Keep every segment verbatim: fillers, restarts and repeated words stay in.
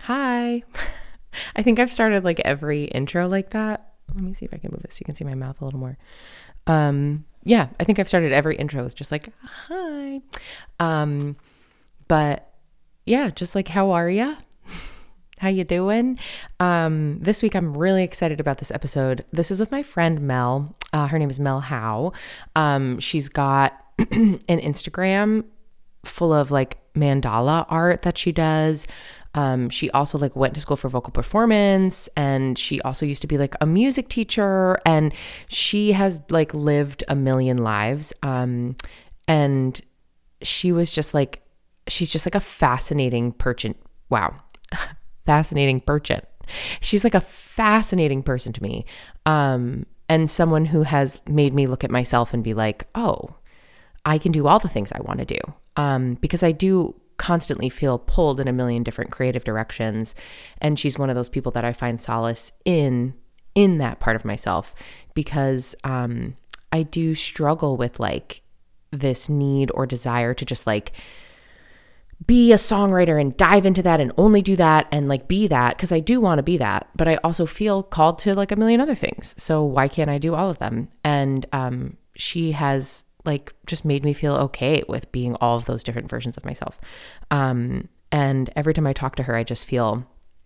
Hi. I think I've started like every intro like that. Let me see if I can move this so you can see my mouth a little more. Um, yeah, I think I've started every intro with just like, hi. Um, but yeah, just like, how are ya? How you doing? Um, this week, I'm really excited about this episode. This is with my friend Mel. Uh, her name is Mel Howe. Um, she's got an Instagram full of like mandala art that she does. Um, she also like went to school for vocal performance, and she also used to be like a music teacher, and she has like lived a million lives. Um, and she was just like, she's just like a fascinating person. Wow. Fascinating person. She's like a fascinating person to me. Um, and someone who has made me look at myself and be like, oh, I can do all the things I want to do. Um, because I do constantly feel pulled in a million different creative directions. And she's one of those people that I find solace in, in that part of myself, because um, I do struggle with like this need or desire to just like be a songwriter and dive into that and only do that and like be that, because I do want to be that, but I also feel called to like a million other things. So why can't I do all of them? And um, she has like just made me feel okay with being all of those different versions of myself. Um, and every time I talk to her, I just feel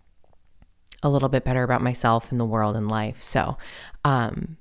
a little bit better about myself and the world and life. So um,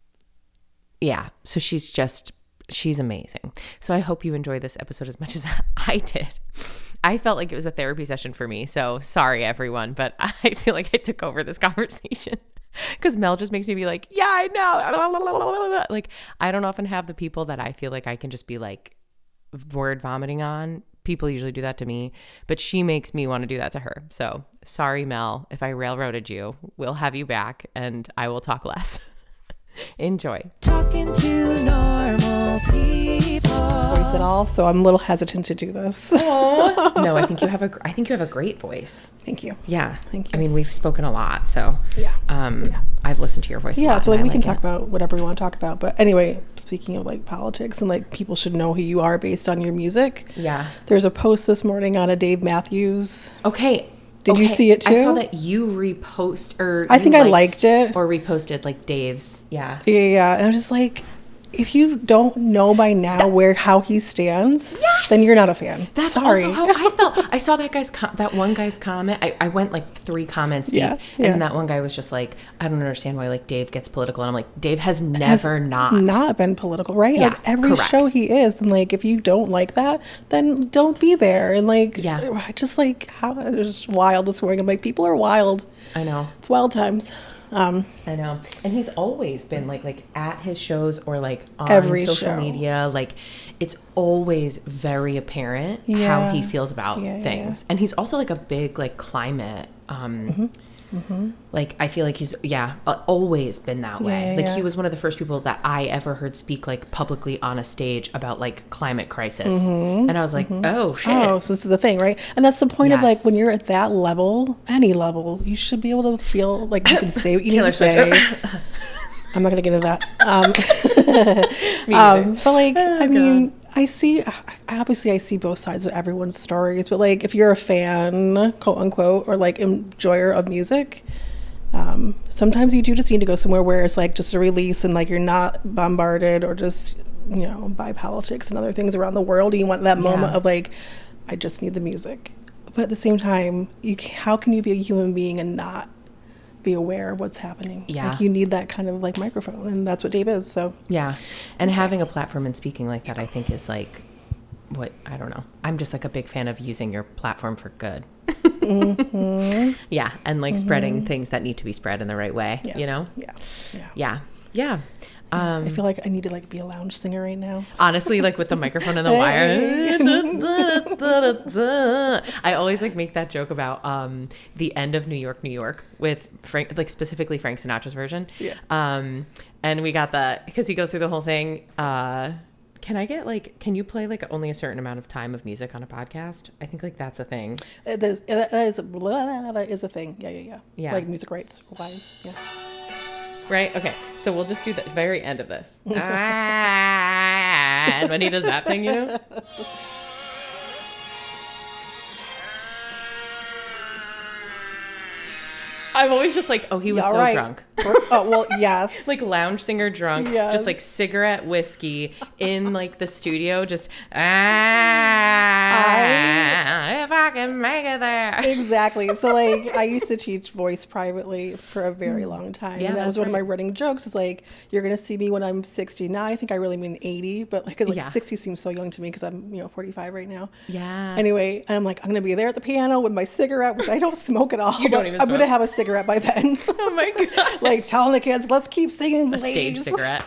yeah, so she's just, she's amazing. So I hope you enjoy this episode as much as I did. I felt like it was a therapy session for me. So sorry, everyone, but I feel like I took over this conversation because Mel just makes me be like, yeah, I know. Like, I don't often have the people that I feel like I can just be like word vomiting on. People usually do that to me, but she makes me want to do that to her. So sorry, Mel, if I railroaded you. We'll have you back and I will talk less. Enjoy. Talking to normal people. Voice at all, so I'm a little hesitant to do this. Oh no, I think you have a. I think you have a great voice. Thank you. Yeah, thank you. I mean, we've spoken a lot, so yeah. Um, yeah. I've listened to your voice. Yeah, a lot, so like we like can it. talk about whatever we want to talk about. But anyway, speaking of like politics and like people should know who you are based on your music. Yeah. There's a post this morning on a Dave Matthews. Okay. Did okay. you see it too? I saw that you repost or I think I liked it or reposted like Dave's. Yeah. Yeah, yeah. And I was just like, if you don't know by now that, where how he stands, yes! then you're not a fan. That's Sorry. also how I felt. I saw that guy's com- that one guy's comment. I, I went like three comments deep, yeah, yeah. and that one guy was just like, I don't understand why like Dave gets political, and I'm like, Dave has never has not not been political, right? Yeah, like every correct. show he is, and like if you don't like that, then don't be there. And like, yeah, just like how it was wild this morning. I'm like, people are wild. I know, it's wild times. Um, I know, and he's always been like like at his shows or like on every social show. media. Like it's always very apparent yeah. how he feels about yeah, things, yeah. and he's also like a big like climate. Um, mm-hmm. Mm-hmm. Like I feel like he's yeah always been that way. Yeah, like yeah. he was one of the first people that I ever heard speak like publicly on a stage about like climate crisis, mm-hmm. and I was like, mm-hmm. oh shit. Oh, so this is the thing, right? And that's the point yes. of like when you're at that level, any level, you should be able to feel like you can say what you need to say. I'm not gonna get into that. Um, Me um, but like, oh, I mean, God. I see. Obviously, I see both sides of everyone's stories. But like, if you're a fan, quote unquote, or like enjoyer of music, um, sometimes you do just need to go somewhere where it's like just a release and like you're not bombarded or just you know by politics and other things around the world. And you want that yeah. moment of like, I just need the music. But at the same time, you how can you be a human being and not be aware of what's happening? Yeah. Like you need that kind of like microphone, and that's what Dave is. So yeah. And having a platform and speaking like that, I think is like what, I don't know. I'm just like a big fan of using your platform for good. mm-hmm. Yeah. And like mm-hmm. spreading things that need to be spread in the right way, yeah. you know? Yeah. Yeah. Yeah. Yeah. Um, I feel like I need to like be a lounge singer right now. Honestly, like with the microphone and the wire. I always like make that joke about um, the end of New York, New York with Frank, like specifically Frank Sinatra's version. Yeah. Um, and we got that because he goes through the whole thing. Uh, can I get like, can you play like only a certain amount of time of music on a podcast? I think like that's a thing. It is, that is, that is a thing. Yeah, yeah, yeah. Yeah. Like music rights wise. Yeah. Right? Okay. So we'll just do the very end of this. ah, and when he does that thing, you know? I'm always just like, oh, he was Yeah, so right. drunk. Oh, well, yes. Like lounge singer drunk, Yes. just like cigarette whiskey in like the studio, just ah, I- if I can make it there. Exactly. So like I used to teach voice privately for a very long time. Yeah, and that was that's one of my right. running jokes is like, you're going to see me when I'm sixty. Now I think I really mean eighty, but like, cause like Yeah. sixty seems so young to me because I'm, you know, forty-five right now. Yeah. Anyway, I'm like, I'm going to be there at the piano with my cigarette, which I don't smoke at all. You don't but even I'm going smoke? to have a cigarette by then. Oh my god. Like telling the kids, let's keep singing, A stage ladies. cigarette.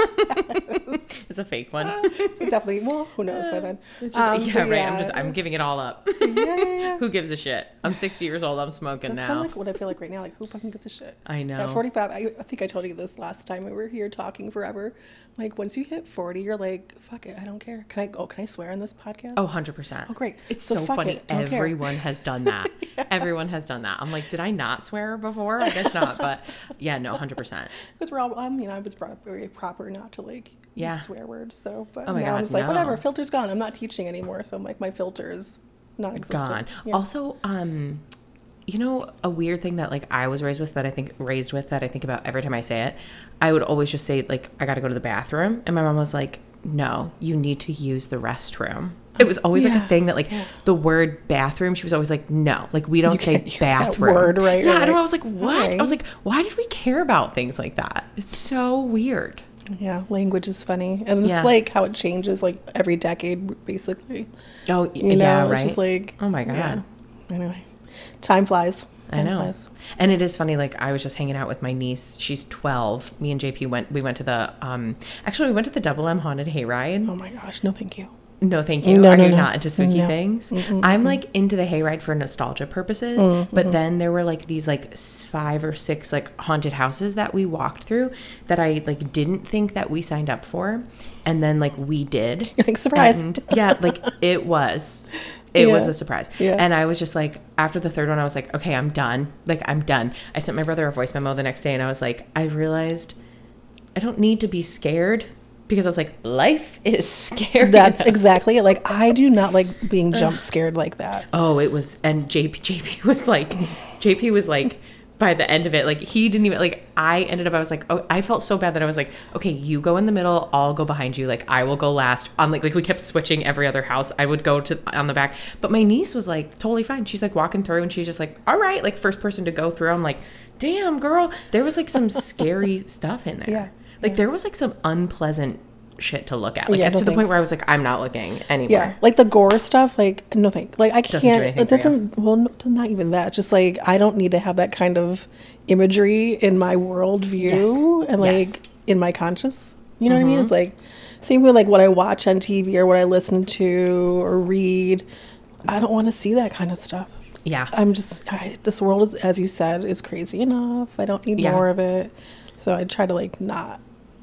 It's a fake one. So definitely, well, who knows by then. It's just, Um, yeah, but right. I'm just, I'm giving it all up. yeah, yeah, yeah. Who gives a shit? I'm sixty years old. I'm smoking That's now. kind of like what I feel like right now. Like, who fucking gives a shit? I know. At forty-five, I, I think I told you this last time we were here talking forever. Like, once you hit forty, you're like, fuck it, I don't care. Can I, oh, can I swear on this podcast? Oh, one hundred percent. Oh, great. It's So so, fuck funny. it, don't care. Everyone has done that. Everyone has done that. I'm like, did I not swear before? I guess not. But yeah, no, one hundred percent. Because we're all, I mean, I was brought up very proper not to like Yeah. use swear words. So, but Oh my now God, I'm just like, no. whatever, filter's gone. I'm not teaching anymore. So I'm like, my filter is non existent. Gone. Yeah. Also, um, you know, a weird thing that like I was raised with that I think raised with that I think about every time I say it, I would always just say like, I got to go to the bathroom. And my mom was like, no, you need to use the restroom. It was always like Yeah. a thing that like the word bathroom, she was always like, no, like we don't You say can't use that bathroom. word, right? Yeah. You're And I like, was like, what? why? I was like, why did we care about things like that? It's so weird. Yeah, language is funny. And just Yeah. like how it changes like every decade, basically. Oh, You know, yeah, it's right. just like, Oh my God. yeah. Anyway, time flies. I Time know. flies. And it is funny, like I was just hanging out with my niece. She's twelve. Me and J P went we went to the um actually we went to the Double M Haunted Hayride. Oh my gosh, no thank you. No, thank you. No, Are no, you no. not into spooky No. things? Mm-mm, I'm like into the hayride for nostalgia purposes, Mm-hmm. but then there were like these like s- five or six like haunted houses that we walked through that I like didn't think that we signed up for, and then like we did. You're like, surprise. And, yeah, like it was. It was Yeah. a surprise. Yeah. And I was just like, after the third one, I was like, okay, I'm done. Like, I'm done. I sent my brother a voice memo the next day and I was like, I realized I don't need to be scared because I was like, life is scary. That's enough. exactly it. Like, I do not like being jump scared like that. Oh, it was, and J P, J P was like, J P was like, by the end of it, like he didn't even like, I ended up, I was like, oh, I felt so bad that I was like, okay, you go in the middle, I'll go behind you. Like I will go last on like, like we kept switching every other house. I would go to on the back, but my niece was like totally fine. She's like walking through and she's just like, all right, like first person to go through. I'm like, damn girl, there was like some scary stuff in there. Yeah, Like yeah. there was like some unpleasant shit to look at. Like Yeah, to no the point thanks. where I was like, I'm not looking anymore. Yeah, like the gore stuff, like no thank. Like I Doesn't do can't. anything It for you. doesn't. Well, no, not even that. Just like I don't need to have that kind of imagery in my worldview Yes. and like Yes. in my conscious. You know what I mean? It's like same with like what I watch on T V or what I listen to or read. I don't want to see that kind of stuff. Yeah. I'm just I, this world is, as you said, is crazy enough. I don't need Yeah. more of it. So I try to like not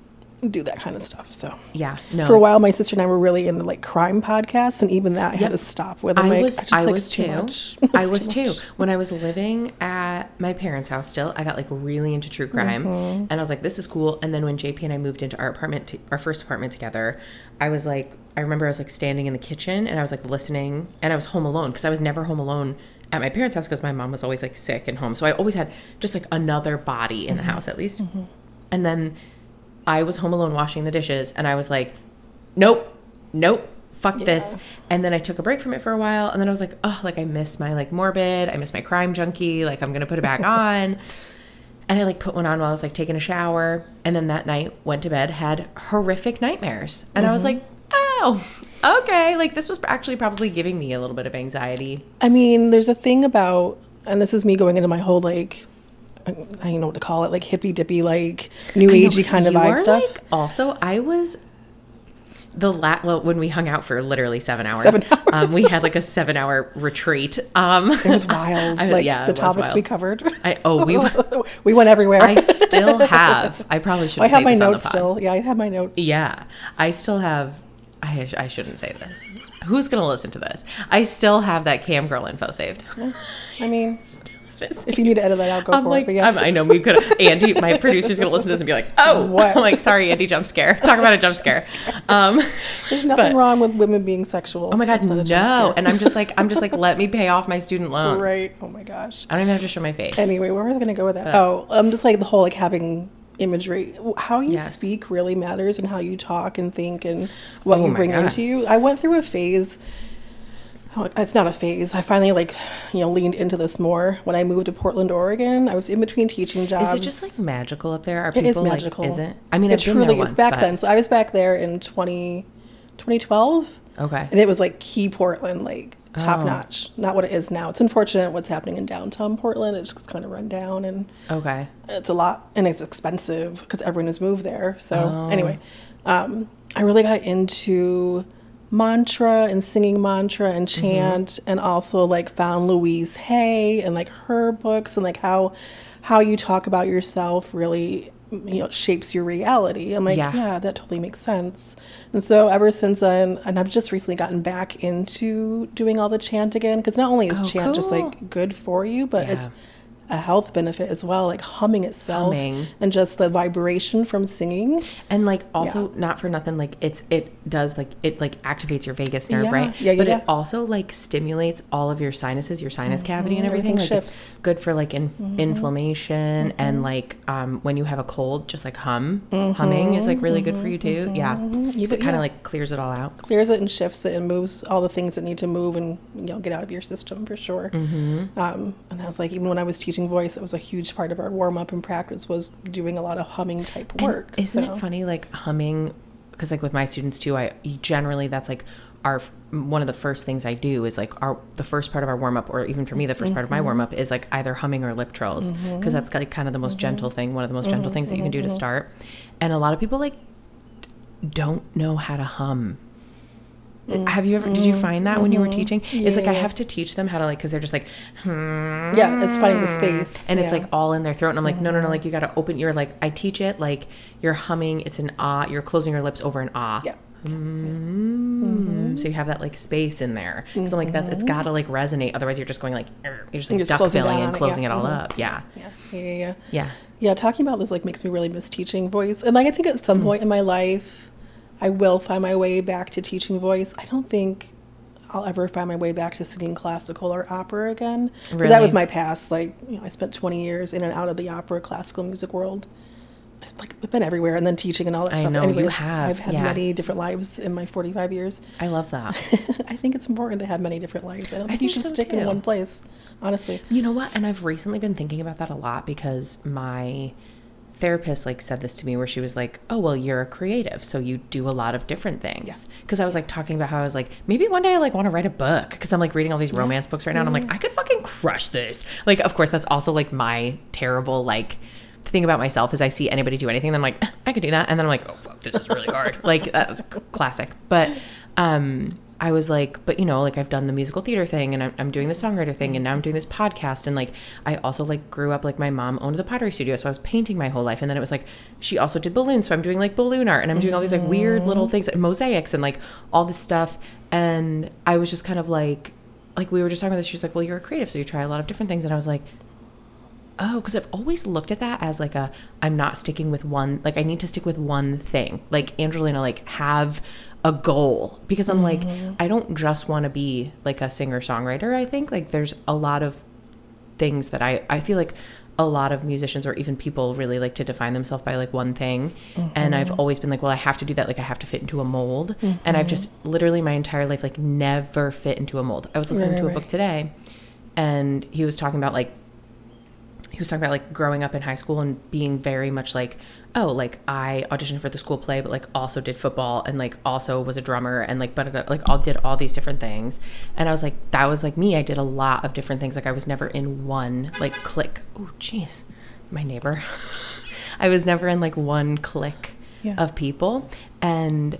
do that kind of stuff. So Yeah. No. for a while, it's- my sister and I were really into like crime podcasts, and even that I had Yep. to stop with. I'm I like, was, I just I like was it's too too. much. I It's was too. much. When I was living at my parents' house still, I got like really into true crime, Mm-hmm. and I was like, this is cool. And then when J P and I moved into our apartment, to, our first apartment together, I was like, I remember I was like standing in the kitchen and I was like listening, and I was home alone because I was never home alone at my parents' house because my mom was always like sick and home. So I always had just like another body in the Mm-hmm. house at least. And then I was home alone washing the dishes, and I was like, nope, nope, fuck this. Yeah. And then I took a break from it for a while, and then I was like, oh, like I miss my like morbid, I miss my crime junkie, like I'm gonna put it back on. And I like put one on while I was like taking a shower, and then that night went to bed, had horrific nightmares, and I was like, oh, okay, like this was actually probably giving me a little bit of anxiety. I mean, there's a thing about, and this is me going into my whole like, I I don't know what to call it, like hippy dippy, like new I know, agey kind of you vibe are, stuff. Like, also, I was the la- well when we hung out for literally seven hours. Seven hours. Um, we had like a seven hour retreat. Um, It was wild. I- like yeah, the it was topics wild. we covered. I oh we we went everywhere. I still have. I probably should. I have my this on the notes pod. still. Yeah, I have my notes. Yeah, I still have. I, I shouldn't say this. Who's gonna listen to this? I still have that cam girl info saved. I mean, If you need to edit that out, go I'm for like, it. But yeah. I'm, I know we could. Andy, my producer's gonna listen to this and be like, "Oh, What?" I'm like, sorry, Andy, jump scare. Talk about a jump scare. Um, There's nothing but- wrong with women being sexual. oh my god, That's not a no! jump scare. And I'm just like, I'm just like, let me pay off my student loans. Right. Oh my gosh. I don't even have to show my face. Anyway, where was I going to go with that? Oh, I'm just like the whole like having imagery. How you Yes. speak really matters, and how you talk and think and what Oh you my bring God. into you. I went through a phase. Oh, it's not a phase. I finally like, you know, leaned into this more when I moved to Portland, Oregon. I was in between teaching jobs. Is it just like magical up there? Are It people is magical. like? Is it? I mean, it I've been truly there is. once, Back but- then, so I was back there in twenty, twenty twelve. Okay. And it was like key Portland, like top Oh. notch. Not what it is now. It's unfortunate what's happening in downtown Portland. It's just kind of run down, and Okay. it's a lot, and it's expensive because everyone has moved there. So Oh. anyway, um, I really got into mantra and singing mantra and chant, Mm-hmm. and also like found Louise Hay and like her books, and like how how you talk about yourself really, you know, shapes your reality. I'm like, Yeah. yeah, that totally makes sense. And so ever since then, and I've just recently gotten back into doing all the chant again, because not only is Oh, chant just cool. like good for you, but it's Yeah. a health benefit as well, like humming itself Humming. and just the vibration from singing. And like also not for nothing, like it's it does like it like activates your vagus nerve, Yeah. right? Yeah, yeah, But yeah. it also like stimulates all of your sinuses, your sinus cavity and everything. Everything Like shifts. it's good for like in, inflammation and like um when you have a cold, just like hum. Humming is like really good for you too. Yeah. Because it kind Yeah. of like clears it all out. Clears it and shifts it and moves all the things that need to move and, you know, get out of your system for sure. Mm-hmm. Um, and I was like, even when I was teaching voice, it was a huge part of our warm up and practice was doing a lot of humming type And work. isn't So- it funny, like humming? Because like with my students too, I generally that's like our one of the first things I do is like our the first part of our warm up, or even for me the 1st part of my warm up is like either humming or lip trills, because that's like kind of the most gentle thing, one of the most gentle things that you can do to start. And a lot of people like don't know how to hum. Have you ever? Did you find that when you were teaching? It's like I Yeah. have to teach them how to like, because they're just like, hmm. Yeah, it's finding the space. And it's Yeah. like all in their throat. And I'm like, no, no, no, like you got to open your, like, I teach it like you're humming, it's an ah, you're closing your lips over an ah. Yeah. Mm. So you have that like space in there. Because I'm like, that's, it's got to like resonate. Otherwise you're just going like, "Arr." You're just like You're just duck closing billing down and on it, closing yeah. it all Mhm. up. Yeah. Yeah, yeah, yeah, yeah. Yeah. Yeah, talking about this like makes me really miss teaching voice. And like I think at some point in my life, I will find my way back to teaching voice. I don't think I'll ever find my way back to singing classical or opera again. 'Cause That was Really? my past. Like, you know, I spent twenty years in and out of the opera classical music world. I've like I've been everywhere, and then teaching and all that I stuff. know, you Anyways, have, I've had yeah. many different lives in my forty-five years. I love that. I think it's important to have many different lives. I don't I think you think should so, stick too. in one place, honestly. You know what? And I've recently been thinking about that a lot, because my therapist like said this to me, where she was like, oh, well, you're a creative, so you do a lot of different things. Because I was like talking about how I was like, maybe one day I like want to write a book, because I'm like reading all these romance books right now, and I'm like, I could fucking crush this. Like, of course, that's also like my terrible like thing about myself is I see anybody do anything, and I'm like, eh, I could do that, and then I'm like, oh fuck, this is really hard. Like, that was c- classic. But um I was like, but you know, like I've done the musical theater thing, and I'm, I'm doing the songwriter thing, and now I'm doing this podcast, and like I also like grew up, like my mom owned the pottery studio, so I was painting my whole life, and then it was like she also did balloons, so I'm doing like balloon art, and I'm doing all these like weird little things, like mosaics, and like all this stuff, and I was just kind of like, like we were just talking about this. She's like, well, you're a creative, so you try a lot of different things, and I was like, oh, because I've always looked at that as like a, I'm not sticking with one, like I need to stick with one thing. Like Angelina, like have a goal, because I'm like, I don't just want to be like a singer songwriter. I think like there's a lot of things that I, I feel like a lot of musicians or even people really like to define themselves by like one thing. And I've always been like, well, I have to do that. Like I have to fit into a mold. And I've just literally my entire life, like never fit into a mold. I was listening Right, to a right. book today, and he was talking about like, he was talking about like growing up in high school and being very much like, oh, like I auditioned for the school play, but like also did football, and like also was a drummer, and like, but like all did all these different things. And I was like, that was like me. I did a lot of different things. Like I was never in one like clique. Oh, geez, my neighbor. I was never in like one clique Yeah. of people. And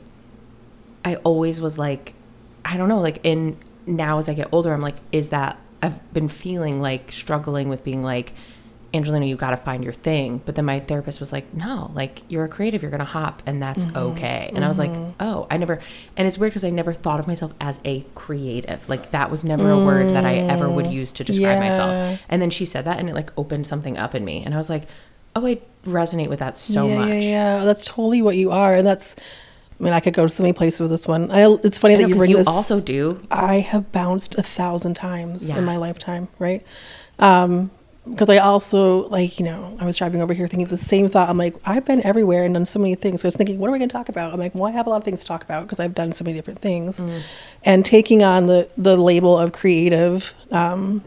I always was like, I don't know, like in now as I get older, I'm like, is that I've been feeling like struggling with being like, Angelina, you got to find your thing. But then my therapist was like, no, like you're a creative, you're going to hop and that's mm-hmm. okay. And mm-hmm. I was like, oh, I never, and it's weird because I never thought of myself as a creative. Like that was never mm. a word that I ever would use to describe yeah. myself. And then she said that and it like opened something up in me. And I was like, oh, I resonate with that so yeah, much. Yeah, yeah, that's totally what you are. And that's, I mean, I could go to so many places with this one. I, it's funny I that know, you bring you this. also do. I have bounced a thousand times yeah. in my lifetime, right? Um, because I also, like, you know, I was driving over here thinking the same thought. I'm like, I've been everywhere and done so many things. So I was thinking, what are we going to talk about? I'm like, well, I have a lot of things to talk about because I've done so many different things. Mm. And taking on the, the label of creative, um,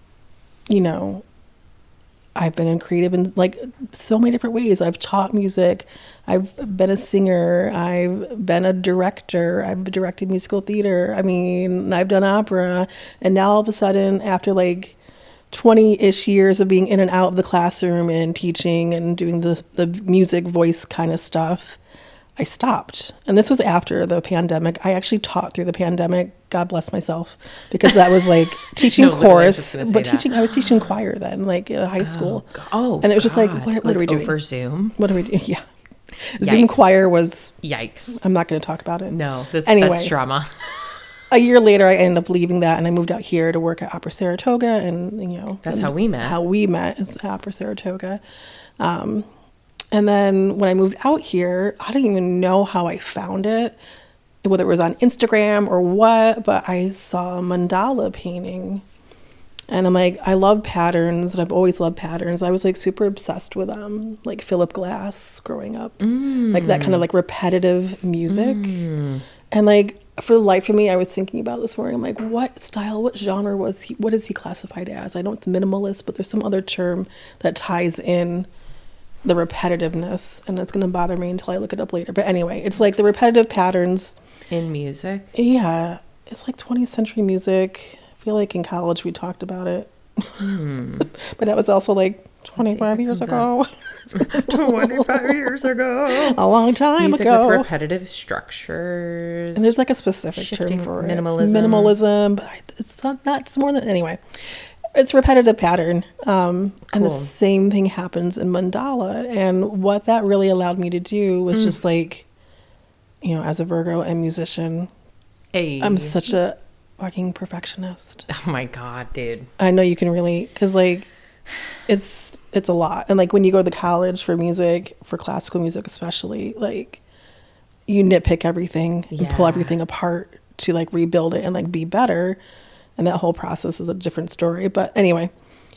you know, I've been in creative in like so many different ways. I've taught music. I've been a singer. I've been a director. I've directed musical theater. I mean, I've done opera. And now all of a sudden, after like twenty-ish years of being in and out of the classroom and teaching and doing the the music voice kind of stuff, I stopped. And this was after the pandemic. I actually taught through the pandemic. God bless myself, because that was like teaching no, chorus, but that. teaching. I was teaching choir then, like at high school. Oh, oh and it was just God. like, what, what like are we doing over Zoom? What are we doing? Yeah, Yikes. Zoom choir was. Yikes! I'm not going to talk about it. No, that's, anyway, that's drama. A year later, I ended up leaving that, and I moved out here to work at Opera Saratoga, and you know, that's how we met. How we met is Opera Saratoga. Um, and then when I moved out here, I don't even know how I found it, whether it was on Instagram or what, but I saw a mandala painting, and I'm like, I love patterns, and I've always loved patterns. I was like super obsessed with them, like Philip Glass growing up, mm. like that kind of like repetitive music, mm. and like. For the life of me, I was thinking about this morning. I'm like, what style, what genre was he, what is he classified as? I know it's minimalist, but there's some other term that ties in the repetitiveness, and it's going to bother me until I look it up later. But anyway, it's like the repetitive patterns. In music? Yeah. It's like twentieth century music. I feel like in college we talked about it. Hmm. But that was also like twenty-five years ago. twenty-five years ago. A long time Music ago. With repetitive structures. And there's like a specific Shifting term for minimalism. it. Minimalism. But it's not, not, it's more than, anyway. It's repetitive pattern. Um, cool. And the same thing happens in mandala. And what that really allowed me to do was mm. just like, you know, as a Virgo and musician, hey. I'm such a fucking perfectionist. Oh my God, dude. I know you can relate, because like it's it's a lot. And like when you go to college for music, for classical music especially, like you nitpick everything yeah. and pull everything apart to like rebuild it and like be better. And that whole process is a different story. But anyway,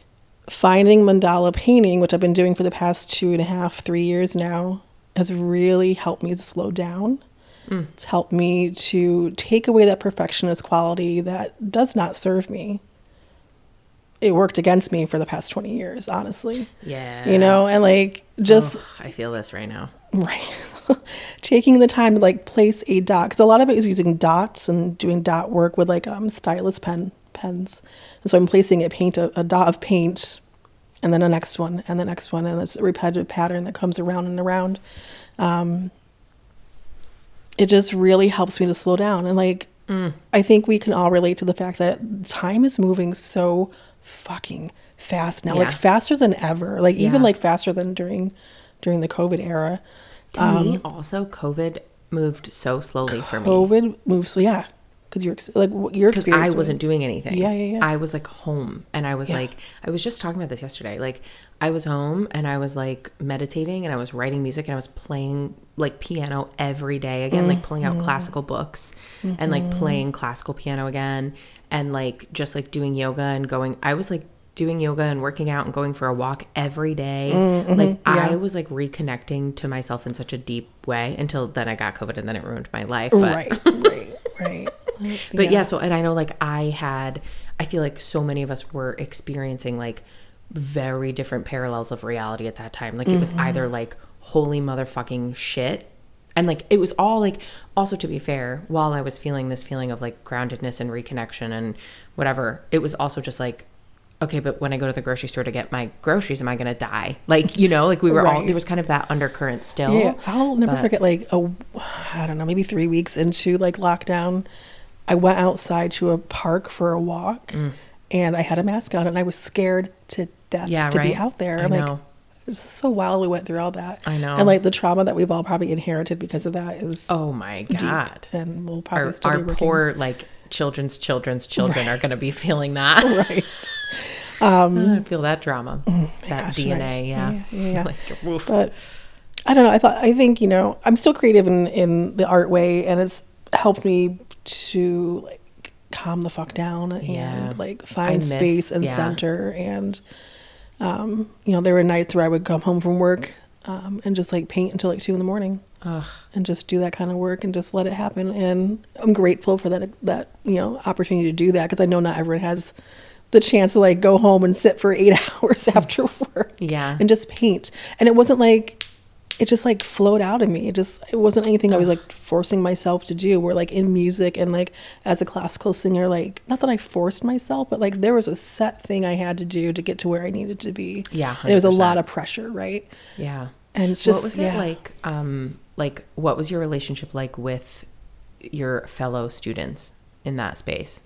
finding mandala painting, which I've been doing for the past two and a half, three years now, has really helped me to slow down. Mm. It's helped me to take away that perfectionist quality that does not serve me. It worked against me for the past twenty years, honestly. Yeah. You know, and like just... Oh, I feel this right now. Right. Taking the time to like place a dot, because a lot of it is using dots and doing dot work with like um stylus pen pens. And so I'm placing a paint, a, a dot of paint, and then the next one, and the next one, and it's a repetitive pattern that comes around and around. Um, it just really helps me to slow down. And like, mm. I think we can all relate to the fact that time is moving so fucking fast now, yeah. like faster than ever, like even yeah. like faster than during during the COVID era. To um, me, also, COVID moved so slowly for me. COVID moved, so yeah, because you're like you're because I wasn't doing anything. Yeah, yeah, yeah. I was like home, and I was yeah. like, I was just talking about this yesterday. Like, I was home, and I was like meditating, and I was writing music, and I was playing like piano every day again, mm-hmm. like pulling out classical books, mm-hmm. and like playing classical piano again, and like just like doing yoga and going. I was like. doing yoga and working out and going for a walk every day. Mm-hmm. Like yeah. I was like reconnecting to myself in such a deep way until then I got COVID and then it ruined my life. But, right, right, right. But yeah. yeah, so, and I know like I had, I feel like so many of us were experiencing like very different parallels of reality at that time. Like mm-hmm. it was either like holy motherfucking shit. And like, it was all like, also to be fair, while I was feeling this feeling of like groundedness and reconnection and whatever, it was also just like, okay, but when I go to the grocery store to get my groceries, am I going to die? Like, you know, like we were right. all, there was kind of that undercurrent still. Yeah, I'll never but, forget like, a, I don't know, maybe three weeks into like lockdown, I went outside to a park for a walk mm. and I had a mask on and I was scared to death Yeah, to right. be out there. I I'm like, know. it's so wild we went through all that. I know. And like the trauma that we've all probably inherited because of that is Oh my God. deep, and we'll probably Our, still our be working. poor, like, children's children's children are going to be feeling that. Right. Um, I feel that drama, that gosh, D N A. right. Yeah. Yeah, yeah. Like, woof. But I don't know. I thought, I think, you know, I'm still creative in, in the art way, and it's helped me to like calm the fuck down Yeah. and like find miss- space and yeah. center. And, um, you know, there were nights where I would come home from work um, and just like paint until like two in the morning. Ugh. And just do that kind of work and just let it happen. And I'm grateful for that, that, you know, opportunity to do that, because I know not everyone has the chance to like go home and sit for eight hours after work Yeah. and just paint. And it wasn't like, it just like flowed out of me. It just, it wasn't anything I was like forcing myself to do. Where like in music and like as a classical singer, like not that I forced myself, but like there was a set thing I had to do to get to where I needed to be. Yeah, And it was a one hundred percent. lot of pressure, right? Yeah. And it's just, what was yeah. it like? Um, like, what was your relationship like with your fellow students in that space?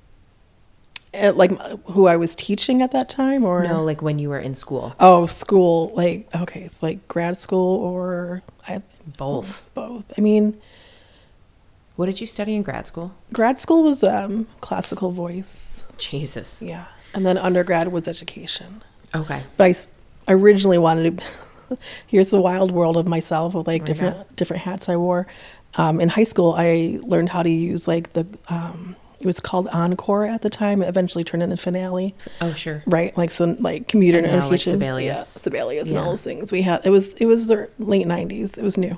Uh, like who I was teaching at that time, or No, like when you were in school. oh, school, like okay, it's like grad school or I, Both. both. I mean, What did you study in grad school? grad school was um, classical voice, Jesus. yeah, and then undergrad was education. Okay. But I s- originally wanted to. Here's the wild world of myself with like Oh my different God. different hats I wore. Um, in high school, I learned how to use like the. Um, it was called Encore at the time. It eventually turned into Finale. Oh, sure. Right, like some like commuter And now, like, notification, Sibelius. yeah, Sibelius, and Yeah. all those things. We had it was it was the late nineties. It was new,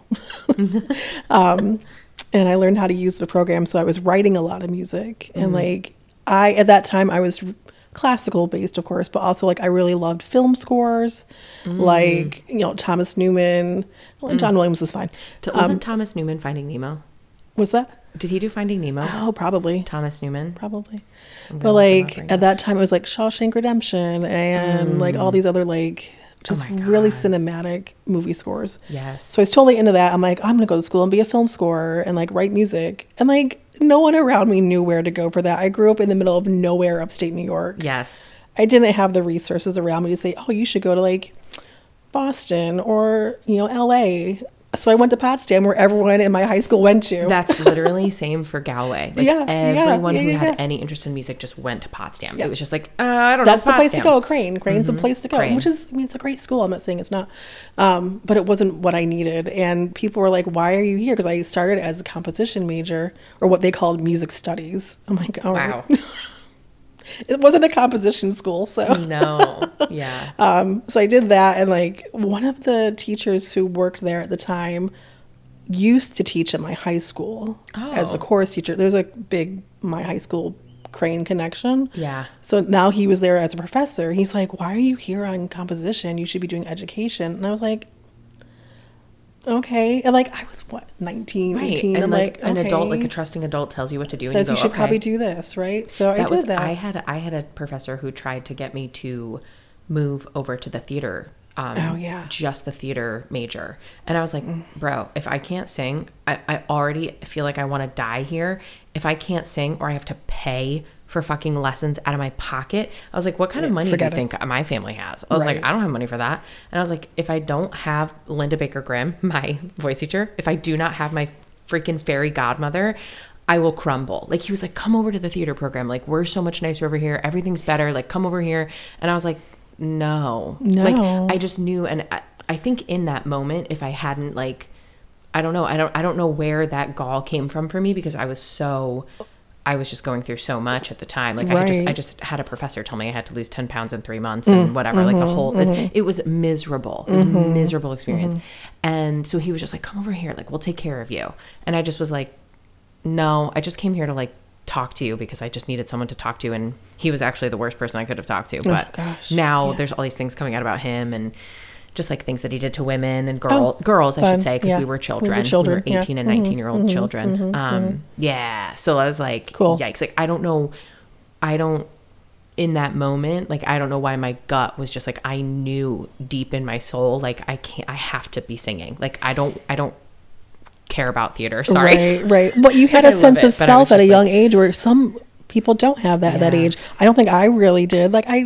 um, and I learned how to use the program. So I was writing a lot of music, and Mm-hmm. like I at that time I was classical based, of course, but also like I really loved film scores, Mm. like you know Thomas Newman. Well, John Williams was fine. T- wasn't Um, Thomas Newman Finding Nemo? was that? Did he do Finding Nemo? Oh, probably. Thomas Newman. Probably. I'm But gonna look him like up right at now. that time it was like Shawshank Redemption and like all these other like just Mm. Oh my really God. cinematic movie scores. Yes. So I was totally into that. I'm like, I'm gonna go to school and be a film scorer and like write music. And like no one around me knew where to go for that. I grew up in the middle of nowhere, upstate New York. Yes. I didn't have the resources around me to say, oh, you should go to like Boston or, you know, L A. So I went to Potsdam, where everyone in my high school went to. That's literally same for Galway. Like Yeah, yeah, everyone yeah, who yeah, had yeah. any interest in music just went to Potsdam. Yeah. It was just like, uh, I don't That's know. the place to Potsdam. go. Crane. Crane's the place to go, Crane. which is, I mean, it's a great school. I'm not saying it's not, um, but it wasn't what I needed. And people were like, "Why are you here?" Because I started as a composition major, or what they called music studies. I'm like, "All Wow. right." It wasn't a composition school, so No. Yeah. um, so I did that. And like one of the teachers who worked there at the time used to teach at my high school as a Oh. chorus teacher. There's a big my high school Crane connection. Yeah. So now he was there as a professor. He's like, "Why are you here on composition? You should be doing education." And I was like, "Okay." And like I was what, nineteen, Right. eighteen. And I'm like, like, an adult, like okay. a trusting adult tells you what to do. Says and you you, go, should probably okay. do this, right? So I That did was, that. I had, I had a professor who tried to get me to move over to the theater. Um, Oh, yeah. Just the theater major. And I was like, bro, if I can't sing, I, I already feel like I want to die here. If I can't sing or I have to pay for fucking lessons out of my pocket, I was like, what kind of Yeah, money do you forget it. think my family has? I was Right. like, I don't have money for that. And I was like, if I don't have Linda Baker Grimm, my voice teacher, if I do not have my freaking fairy godmother, I will crumble. Like, he was like, come over to the theater program. Like, we're so much nicer over here. Everything's better. Like, come over here. And I was like, no. No. Like, I just knew. And I, I think in that moment, if I hadn't, like, I don't know. I don't, I don't know where that gall came from for me, because I was so, I was just going through so much at the time. Like, I had just, I Right. just had a professor tell me I had to lose ten pounds in three months and whatever, like the whole, it, it was miserable. It was a miserable experience. And so he was just like, come over here. Like, we'll take care of you. And I just was like, no, I just came here to like talk to you because I just needed someone to talk to. And he was actually the worst person I could have talked to. But gosh. now Yeah. there's all these things coming out about him, and just like things that he did to women and girl, Oh, girls, I fun. should say, because Yeah. we were We were children. children, We were yeah. eighteen and Mhm, nineteen year old mhm, children. mhm, um, mhm. Yeah. So I was like, Cool. yikes. Like, I don't know. I don't, in that moment, like, I don't know why my gut was just like, I knew deep in my soul, like, I can't, I have to be singing. Like, I don't, I don't care about theater. Sorry. Right, right. But you had Like, a I sense love of it, but I was self at a just young like- age where some people don't have that at that Yeah. age. I don't think I really did. Like I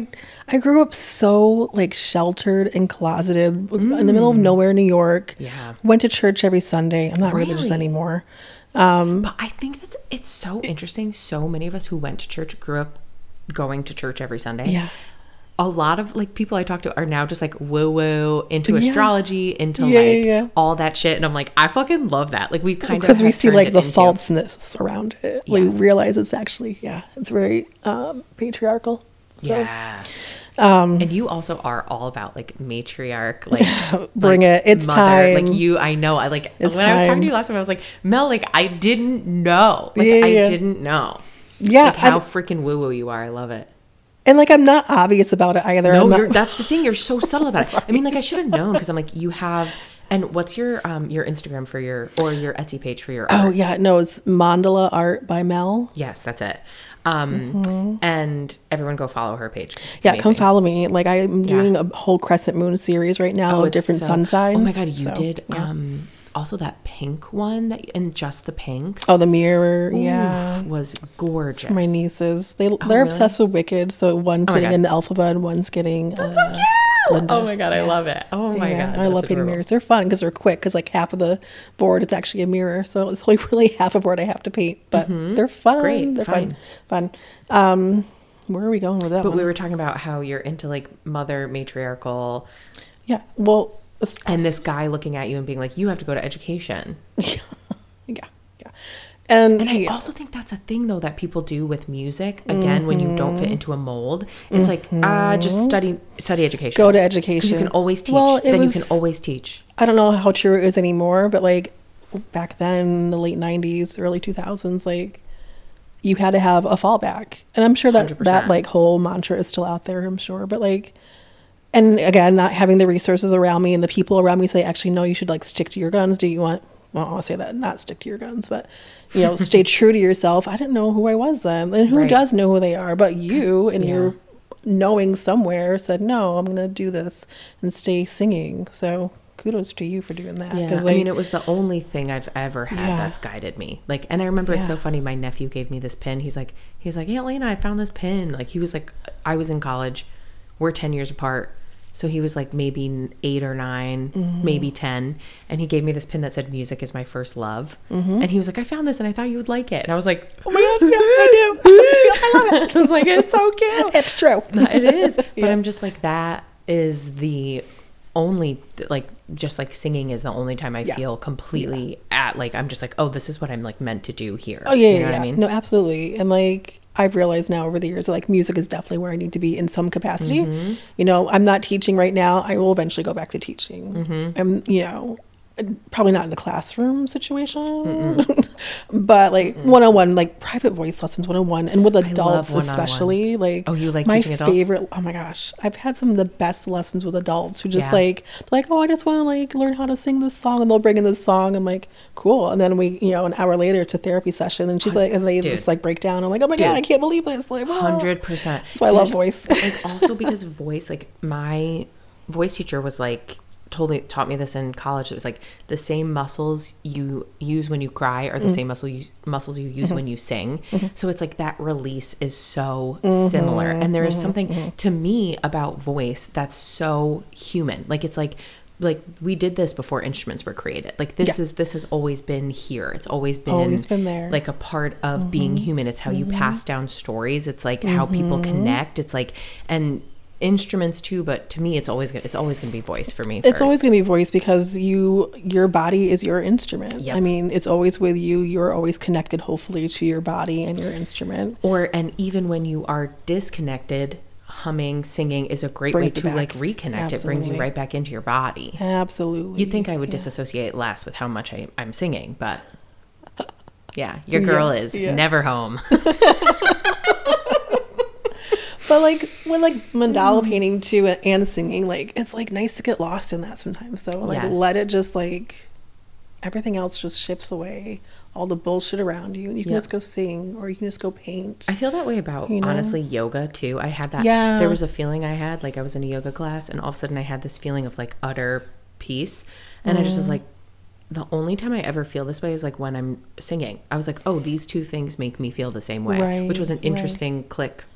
I grew up so like sheltered and closeted mm. in the middle of nowhere, New York. Yeah. Went to church every Sunday. I'm not Really? religious anymore. Um, but I think that's, it's so interesting. So many of us who went to church grew up going to church every Sunday. Yeah. A lot of like people I talk to are now just like woo woo into Yeah. astrology, into Yeah, like yeah, yeah. all that shit. And I'm like, I fucking love that. Like we kind of, because we see turned like it the into- falseness around it. Yes. We realize it's actually, yeah, it's very um, patriarchal. So, Yeah. Um, and you also are all about like matriarch, like bring like, it. It's mother. time. Like you, I know. I like It's when I was talking time. to you last time, I was like, Mel, like I didn't know. Like Yeah, I yeah. didn't know. yeah. Like how I'm- freaking woo woo you are. I love it. and like, I'm not obvious about it either. No, I'm not- you're, that's the thing. You're so subtle about it. I mean, like I should have known because I'm like, you have. And what's your um your Instagram for your or your Etsy page for your art? Oh yeah, no, it's Mandala Art by Mel. Yes, that's it. Um, mm-hmm. And everyone go follow her page. Yeah, amazing. come follow me. Like I'm Yeah. doing a whole crescent moon series right now Oh, of it's different so- sun signs. Oh my god, you So, did yeah. um also that pink one that and just the pinks. Oh, the mirror. Oof, yeah. was gorgeous. For my nieces, they they're really? obsessed with Wicked. So one's Oh my getting God. into Elphaba and one's getting. That's So cute. Glinda. Oh my god, I love it. Oh my yeah, god, I that's love painting adorable. mirrors. They're fun because they're quick. Because like half of the board it's actually a mirror, so it's like really half a board I have to paint. But they're fun. Great, they're fine. fun. Fun. Um, where are we going with that? But one? we were talking about how you're into like mother matriarchal, yeah. Well, it's- and this guy looking at you and being like, "You have to go to education." yeah, yeah. And, And I yeah. also think that's a thing though that people do with music. Again, when you don't fit into a mold, it's like ah, just study study education. Go to 'Cause education. You can always teach. Well, it then was- you can always teach. I don't know how true it is anymore, but like back then, the late nineties, early two thousands, like you had to have a fallback. And I'm sure that one hundred percent. that like whole mantra is still out there, I'm sure. But like, and again, not having the resources around me and the people around me say, actually, no, you should like stick to your guns. Do you want, well, I'll say that, not stick to your guns, but you know, stay true to yourself. I didn't know who I was then. And who Right. does know who they are? But you and yeah. your knowing somewhere said, no, I'm going to do this and stay singing. So kudos to you for doing that. Yeah, 'Cause, I like, mean, it was the only thing I've ever had Yeah. that's guided me. Like, and I remember it's so Yeah. funny. My nephew gave me this pin. He's like, he's like, hey, Elena, I found this pin. Like, he was like, I was in college. We're ten years apart. So he was like maybe eight or nine, Mm-hmm. maybe ten. And he gave me this pin that said music is my first love. Mm-hmm. And he was like, I found this and I thought you would like it. And I was like, oh my God, yeah, I do. I love it. I was like, it's so cute. it's true. It is. But Yeah. I'm just like, that is the only, like, just like singing is the only time I Yeah. feel completely at, like, I'm just like, oh, this is what I'm like meant to do here. Oh yeah, You know yeah, what yeah. I mean? No, absolutely. And like I've realized now over the years, that, like music is definitely where I need to be in some capacity. Mm-hmm. You know, I'm not teaching right now. I will eventually go back to teaching. Mm-hmm. I'm, you know, probably not in the classroom situation, but like one on one, like private voice lessons, one on one, and with adults one-on-one. especially. Like, Oh, you like my teaching adults? favorite. Oh my gosh, I've had some of the best lessons with adults who just Yeah. like, like, oh, I just want to like learn how to sing this song, and they'll bring in this song. I'm like, cool, and then we, you know, an hour later, it's a therapy session, and she's like, and they Dude. just like break down. I'm like, oh my god, Dude. I can't believe this. Like, oh. Hundred percent. That's why I love voice. Like also because voice, like my voice teacher was like told me taught me this in college. It was like the same muscles you use when you cry are the same muscle you, muscles you use when you sing. So it's like that release is so similar, and there is something to me about voice that's so human. Like it's like like we did this before instruments were created. Like this Yeah. is this has always been here. It's always been Always been there. like a part of being human. It's how you pass down stories. It's like how people connect. It's like, and instruments too, but to me it's always gonna it's always gonna be voice for me It's first. always going to be voice because you, your body is your instrument. Yep. I mean, it's always with you. You're always connected, hopefully, to your body and your instrument. or and even when you are disconnected, humming, singing is a great Brings way you to back. like reconnect. It brings you Absolutely. right back into your body. Absolutely. You'd think I would Yeah. disassociate less with how much I, I'm singing, but yeah, your girl Yeah, is yeah. never home. But like with like mandala painting too and singing, like it's like nice to get lost in that sometimes though. Like Yes. let it just like everything else just shifts away, all the bullshit around you, and you can Yep. just go sing or you can just go paint. I feel that way about You know? honestly yoga too. I had that. Yeah. There was a feeling I had, like I was in a yoga class, and all of a sudden I had this feeling of like utter peace, and I just Mm. was like, the only time I ever feel this way is like when I'm singing. I was like, oh, these two things make me feel the same way, Right, which was an right. interesting click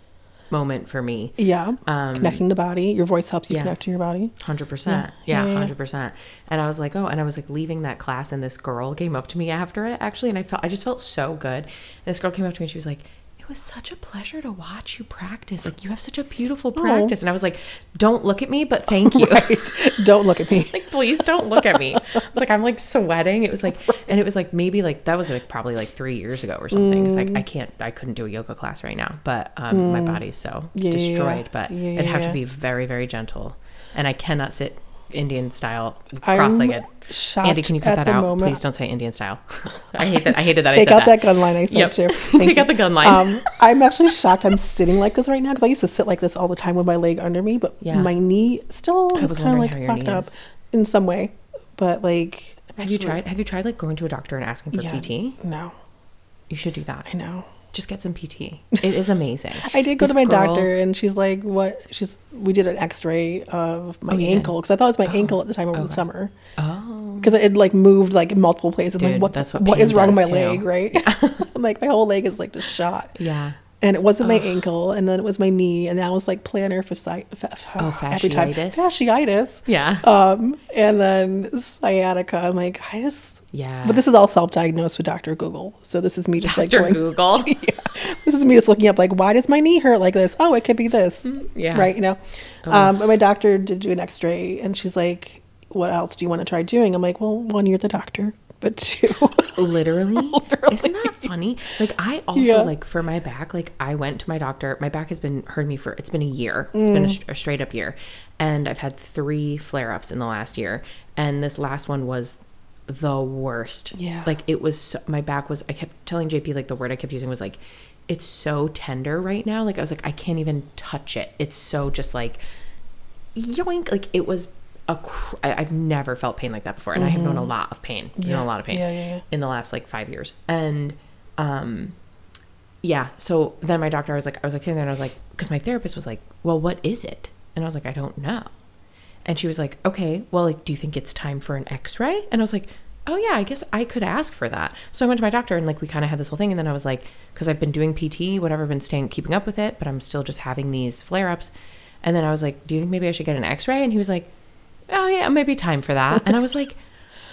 moment for me. Yeah. Um, Connecting the body. Your voice helps you yeah. connect to your body. one hundred percent. Yeah, yeah, one hundred percent. And I was like, oh, and I was like leaving that class, and this girl came up to me after it, actually, and I felt, I just felt so good. And this girl came up to me, and she was like, it was such a pleasure to watch you practice. Like, you have such a beautiful practice. Oh. And I was like, don't look at me, but thank you. Right. Don't look at me. Like, please don't look at me. It's like, I'm like sweating. It was like, and it was like, maybe like, that was like probably like three years ago or something. Mm. It's like, I can't, I couldn't do a yoga class right now, but um, mm. my body's so yeah, destroyed, yeah. but yeah, it'd have yeah. to be very, very gentle. And I cannot sit Indian style cross-legged. Andy, can you cut that out? Moment. Please don't say Indian style. I hate that. I hated that. Take I said out that. that gun line I said yep. too. Take you. out the gun line. Um, I'm actually shocked I'm sitting like this right now because I used to sit like this all the time with my leg under me, but yeah. my knee still is kind of like fucked up is. in some way. But like, have actually, you tried? Have you tried like going to a doctor and asking for yeah, P T? No. You should do that. I know. Just get some P T. It is amazing. I did go this to my girl, doctor, and she's like, "What?" She's. We did an X-ray of my oh, ankle because I thought it was my oh, ankle at the time over okay. the summer. Oh. Because it like moved like multiple places. Dude, like, what? That's the, what, what is wrong with my too. leg? Right? I'm like, my whole leg is like just shot. Yeah. And it wasn't my oh. ankle, and then it was my knee, and that was like plantar fasci- fa- oh, fasciitis. Fasciitis. Yeah. Um, and then sciatica. I'm like, I just. Yeah. But this is all self-diagnosed with Doctor Google. So this is me just Doctor like going, Google. yeah. This is me just looking up like, why does my knee hurt like this? Oh, it could be this. Yeah. Right. You know. Oh. Um, but my doctor did do an X-ray, and she's like, what else do you want to try doing? I'm like, well, one, you're the doctor, but two. Literally? Literally. Isn't that funny? Like, I also yeah. like for my back, like I went to my doctor. My back has been hurting me for, it's been a year. It's mm. been a, a straight up year. And I've had three flare-ups in the last year. And this last one was the worst. Yeah. Like it was, so, my back was, I kept telling J P, like the word I kept using was like, it's so tender right now. Like I was like, I can't even touch it. It's so just like, yoink. Like it was a, cr- I, I've never felt pain like that before. And mm-hmm. I have known a lot of pain, yeah. known a lot of pain yeah, yeah, yeah. in the last like five years. And, um, yeah. So then my doctor, I was like, I was like sitting there and I was like, cause my therapist was like, well, what is it? And I was like, I don't know. And she was like, okay, well, like, do you think it's time for an X-ray? And I was like, oh yeah, I guess I could ask for that. So I went to my doctor and like, we kind of had this whole thing. And then I was like, cause I've been doing P T, whatever, been staying, keeping up with it, but I'm still just having these flare-ups. And then I was like, do you think maybe I should get an X-ray? And he was like, oh yeah, maybe time for that. And I was like,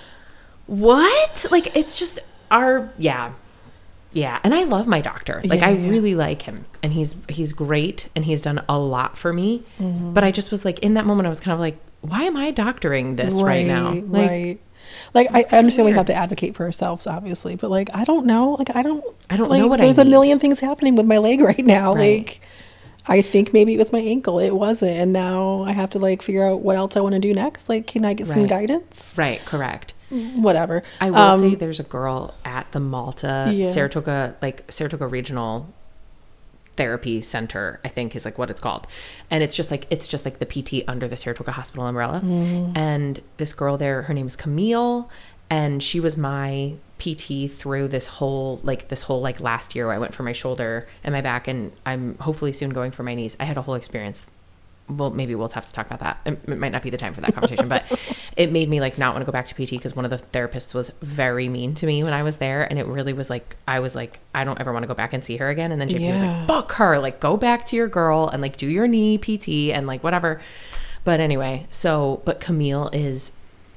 what? Like, it's just our, yeah. Yeah. And I love my doctor. Like, yeah, I yeah. really like him. And he's he's great. And he's done a lot for me. Mm-hmm. But I just was like, in that moment, I was kind of like, why am I doctoring this right, right now? Like, right. Like, I, I understand weird. We have to advocate for ourselves, obviously. But, like, I don't know. Like, I don't. I don't like, know what there's I a million things happening with my leg right now. Right. Like, I think maybe it was my ankle. It wasn't. And now I have to, like, figure out what else I want to do next. Like, can I get right. some guidance? Right. Correct. Whatever. I will um, say there's a girl at the Malta yeah. Saratoga, like Saratoga Regional Therapy Center, I think is like what it's called. And it's just like, it's just like the P T under the Saratoga Hospital umbrella. Mm. And this girl there, her name is Camille. And she was my P T through this whole, like this whole, like last year where I went for my shoulder and my back, and I'm hopefully soon going for my knees. I had a whole experience. Well, maybe we'll have to talk about that. It, it might not be the time for that conversation, but it made me like not want to go back to P T because one of the therapists was very mean to me when I was there. And it really was like, I was like, I don't ever want to go back and see her again. And then J P yeah. was like, fuck her, like go back to your girl and like do your knee P T and like whatever. But anyway, so, but Camille is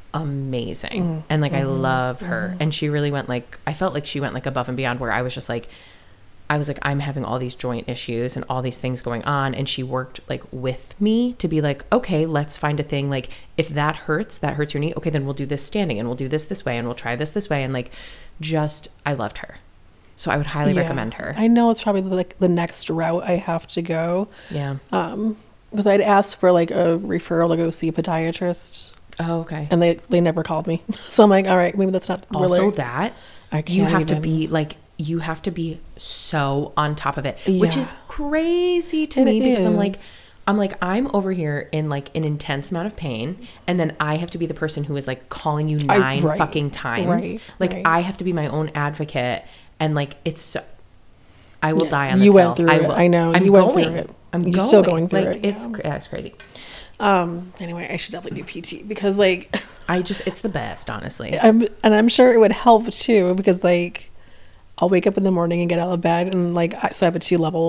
amazing. Mm, and like, mm, I love her. Mm. And she really went like, I felt like she went like above and beyond where I was just like, I was like, I'm having all these joint issues and all these things going on. And she worked like with me to be like, okay, let's find a thing. Like if that hurts, that hurts your knee. Okay, then we'll do this standing and we'll do this this way and we'll try this this way. And like, just, I loved her. So I would highly yeah, recommend her. I know it's probably like the next route I have to go. Yeah. Um, because I'd asked for like a referral to go see a podiatrist. Oh, okay. And they, they never called me. So I'm like, all right, maybe that's not also really, that. I can't you have even. to be like, you have to be so on top of it, yeah. which is crazy to it me because is. I'm like, I'm like, I'm over here in like an intense amount of pain. And then I have to be the person who is like calling you nine I, right, fucking times. Right, like right. I have to be my own advocate. And like, it's so, I will yeah, die on this You hill. went through I it. will, I know. I'm you going. went through it. I'm You're going. still going through like, it. It's, yeah. yeah, it's crazy. Um, anyway, I should definitely do P T because like, I just, it's the best, honestly. I'm, and I'm sure it would help too because like, I'll wake up in the morning and get out of bed and like, I, so I have a two level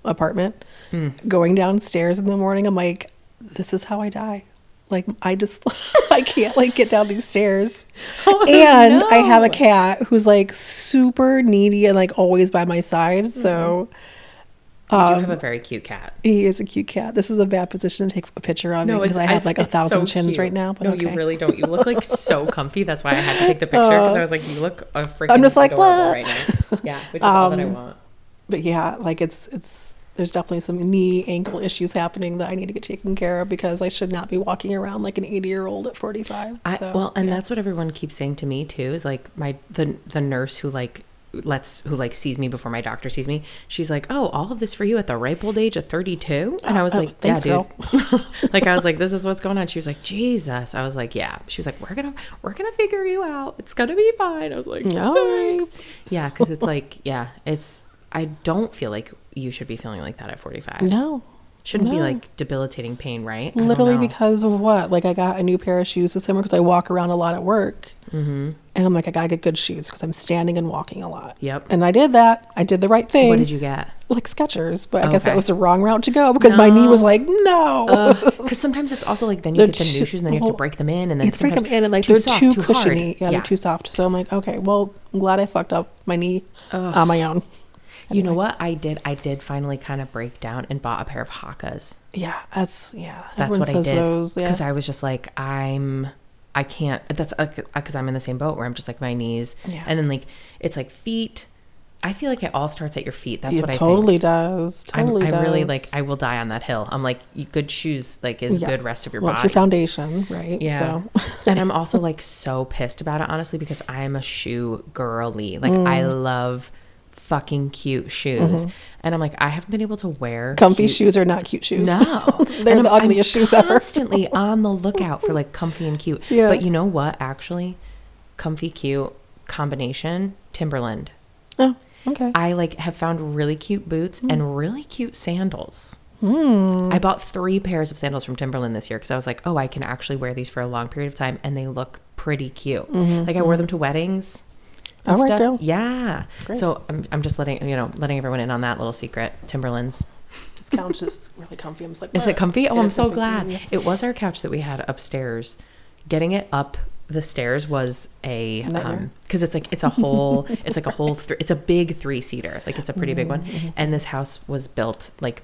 apartment, Mm. going downstairs in the morning, I'm like, this is how I die. Like, I just, I can't like get down these stairs. Oh, And no. I have a cat who's like super needy and like always by my side. So You um, do have a very cute cat. he is a cute cat. This is a bad position to take a picture of No, because it's- I have it's- like a it's thousand so chins cute. right now. But No, okay. you really don't. You look like so comfy. That's why I had to take the picture because I was like, you look a freaking I'm just like, adorable what? right now. Yeah, which is all that I Um, want. But yeah, like it's it's there's definitely some knee ankle issues happening that I need to get taken care of because I should not be walking around like an eighty year old at forty-five. I, So, well, and yeah. that's what everyone keeps saying to me too. Is like my the the nurse who like lets who like sees me before my doctor sees me. She's like, "Oh, all of this for you at the ripe old age of thirty-two?" And I was Oh, like, thanks, "Yeah, girl." dude." Like I was like, "This is what's going on." She was like, "Jesus." I was like, "Yeah." She was like, "We're gonna we're gonna figure you out. It's gonna be fine." I was like, All "Thanks." right. Yeah, because it's like, yeah, it's. I don't feel like you should be feeling like that at forty-five. No. Shouldn't be no. like debilitating pain, right? I don't Literally know. because of what? Like I got a new pair of shoes this summer because I walk around a lot at work. Mm-hmm. And I'm like, I gotta get good shoes because I'm standing and walking a lot. Yep. And I did that. I did the right thing. What did you get? Like Skechers, but I guess Okay. that was the wrong route to go because my knee was No. like, no. Because sometimes it's also like then you They're get the new too- shoes and then you have to well, break them in and then You have to break them sometimes in and like too they're soft, too, too hard. cushiony. Yeah, Yeah. they're too soft. So I'm like, okay, well, I'm glad I fucked up my knee Ugh. on my own. You know what I did? I did finally kind of break down and bought a pair of Hakas. Yeah, that's yeah. That's everyone what I says did those, yeah. because I was just like I'm. I can't. That's because I'm in the same boat where I'm just like my knees, Yeah. and then like it's like feet. I feel like it all starts at your feet. That's it what I totally think. does. Totally I'm, does. I really like. I will die on that hill. I'm like, you good shoes like is Yeah. good rest of your well, it's body. your foundation, right? Yeah. So And I'm also like so pissed about it, honestly, because I am a shoe girly. Like I Mm. love fucking cute shoes. Mm-hmm. And I'm like, I haven't been able to wear comfy cute- shoes are not cute shoes. No. They're And the I'm- ugliest I'm shoes ever. constantly on the lookout for like comfy and cute. Yeah. But you know what? Actually, comfy cute combination Timberland. Oh, okay. I like have found really cute boots Mm. and really cute sandals. Hmm. I bought three pairs of sandals from Timberland this year because I was like, oh, I can actually wear these for a long period of time and they look pretty cute. Like I wore them to weddings. and All right, stuff. girl. Yeah. Great. So I'm I'm just letting you know letting everyone in on that little secret. Timberlands. This couch is really comfy. I'm just like, Is it what? comfy? Oh, It I'm is so comfy. glad. Yeah. It was our couch that we had upstairs. Getting it up the stairs was a Nightmare. um because it's like it's a whole it's like a whole th- it's a big three seater, like it's a pretty big one, Mm-hmm. and this house was built like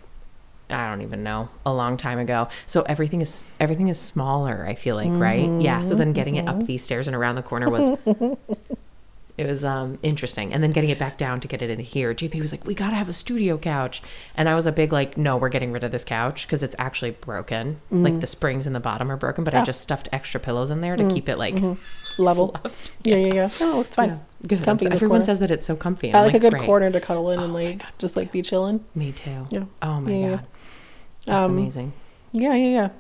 I don't even know a long time ago, so everything is everything is smaller, I feel like, right? Yeah, so then getting it up these stairs and around the corner was it was um interesting, and then getting it back down to get it in here. J P was like, we gotta have a studio couch, and I was a big like, no, we're getting rid of this couch because it's actually broken, like the springs in the bottom are broken, but I Oh. just stuffed extra pillows in there to keep it like Level. fluffed. Yeah, yeah, yeah. No, it's fine. Yeah. Good. It's comfy in this Everyone corner. says that it's so comfy, and I I'm like a good great. corner to cuddle in and Oh my like God. just like be chilling. Me too. Yeah. Oh my Yeah, yeah. god, that's Um, amazing. Yeah, yeah, yeah.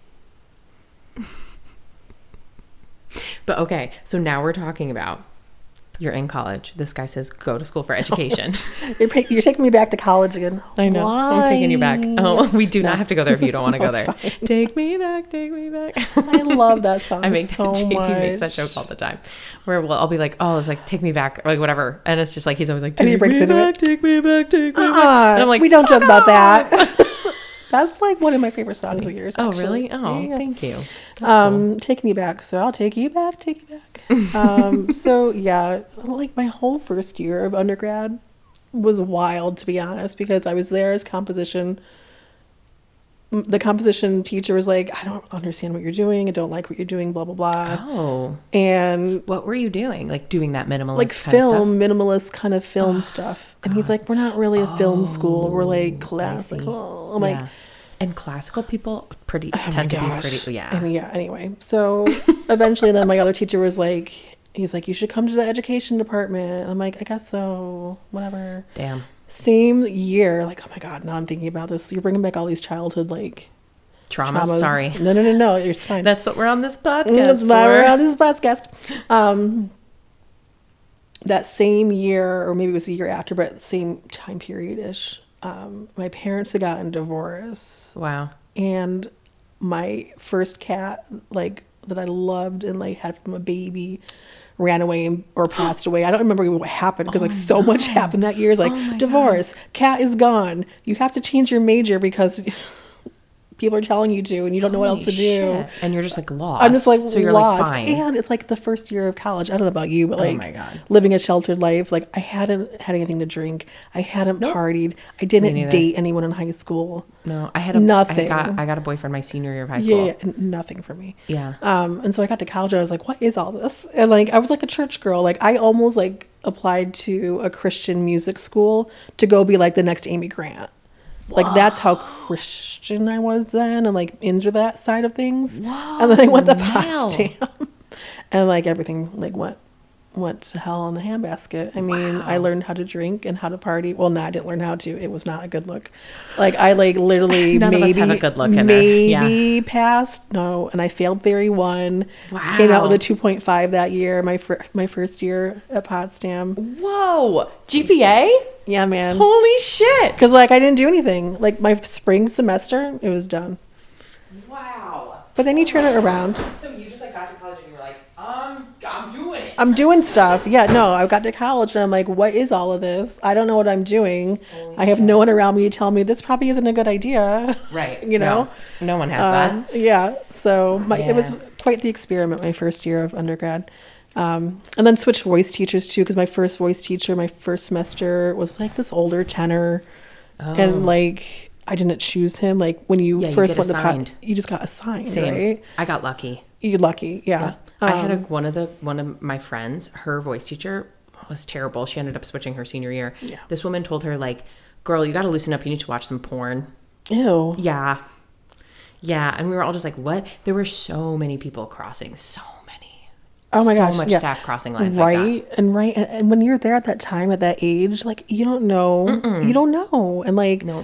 But okay, so now we're talking about you're in college. This guy says go to school for education. You're, pa- you're taking me back to college again. I know. I'm taking you back. Why? Oh, we do not have to go there if you don't want to No, go there. it's fine. Take me back, take me back. I love that song I make so J P much. makes that joke all the time, where we'll, I'll be like, "Oh, it's like take me back, like whatever," and it's just like he's always like, And "Take he breaks me into back, it. take me back, take me back." Uh-uh. And I'm like, we don't "Fuck joke about off." that. That's like one of my favorite songs of yours. Oh, actually. really? Oh, Yeah, yeah. thank you. That's Um, taking you back. So I'll take you back, take you back. um, so yeah, like my whole first year of undergrad was wild, to be honest, because I was there as composition. M- The composition teacher was like, I don't understand what you're doing. I don't like what you're doing, blah, blah, blah. Oh, And what were you doing? Like doing that minimalist like kind of stuff? film, minimalist kind of film stuff. And he's like, we're not really a film school. We're like I see. classical. I'm like, Yeah. And classical people pretty oh my tend to be gosh. pretty. Yeah. And yeah, anyway. So eventually then my other teacher was like, he's like, you should come to the education department. I'm like, I guess so, whatever. Damn. Same year, like, oh my God, now I'm thinking about this. You're bringing back all these childhood, like, Trauma. traumas. Sorry. No, no, no, no, it's fine. That's what we're on this podcast Mm, That's why for. we're on this podcast. Um, that same year, or maybe it was the year after, but same time period-ish, um, my parents had gotten divorced. Wow. And my first cat, like, that I loved and like had from a baby, ran away or passed away. I don't remember what happened because Oh, like so no. much happened that year. It's like Oh my divorce, cat is gone. You have to change your major because people are telling you to and you don't know what else to Holy do. shit. And you're just like lost. I'm just like so you're lost. like fine. And it's like the first year of college. I don't know about you, but Oh like my God. living a sheltered life, like I hadn't had anything to drink. I hadn't Nope. partied. I Me didn't neither. date anyone in high school. No, I had a, Nothing. I got, I got a boyfriend my senior year of high school. Yeah, yeah, nothing for me. Yeah. Um, and so I got to college and I was like, what is all this? And like, I was like a church girl. Like I almost like applied to a Christian music school to go be like the next Amy Grant. Like that's how Christian I was then and like into that side of things. Whoa, And then I went to Mel. Potsdam and like everything like went went to hell in a handbasket. I mean, I Wow. learned how to drink and how to party. Well, no, I didn't learn how to. It was not a good look. Like I like literally None of us maybe have a good look in our- maybe passed. No, and I failed theory one. Came out with Wow. a two point five that year. My fir- my first year at Potsdam. Whoa. G P A? Yeah, man. Holy shit. Because like I didn't do anything. Like my spring semester, it was done. Wow. But then you turn it around. So you just like got to college and you were like, um, I'm doing it. I'm doing stuff. Yeah, no, I got to college and I'm like, what is all of this? I don't know what I'm doing. I have no one around me to tell me this probably isn't a good idea. Right. You know? No, no one has Um, that. yeah. So my, Yeah. it was quite the experiment my first year of undergrad. Um, and then switched voice teachers too, because my first voice teacher, my first semester was like this older tenor. Oh. And like, I didn't choose him. Like when you Yeah, you first get went to assigned. pot, you just got assigned, Same. right? I got lucky. You're lucky. Yeah. Yeah. I had a, Um, one of the one of my friends, her voice teacher was terrible. She ended up switching her senior year. Yeah. This woman told her like, "Girl, you got to loosen up. You need to watch some porn." Ew. Yeah. Yeah, and we were all just like, "What?" There were so many people crossing, so many. Oh my so gosh. much yeah. staff crossing lines like Right. And right. And, and when you're there at that time, at that age, like you don't know, you don't know. And like, that. No.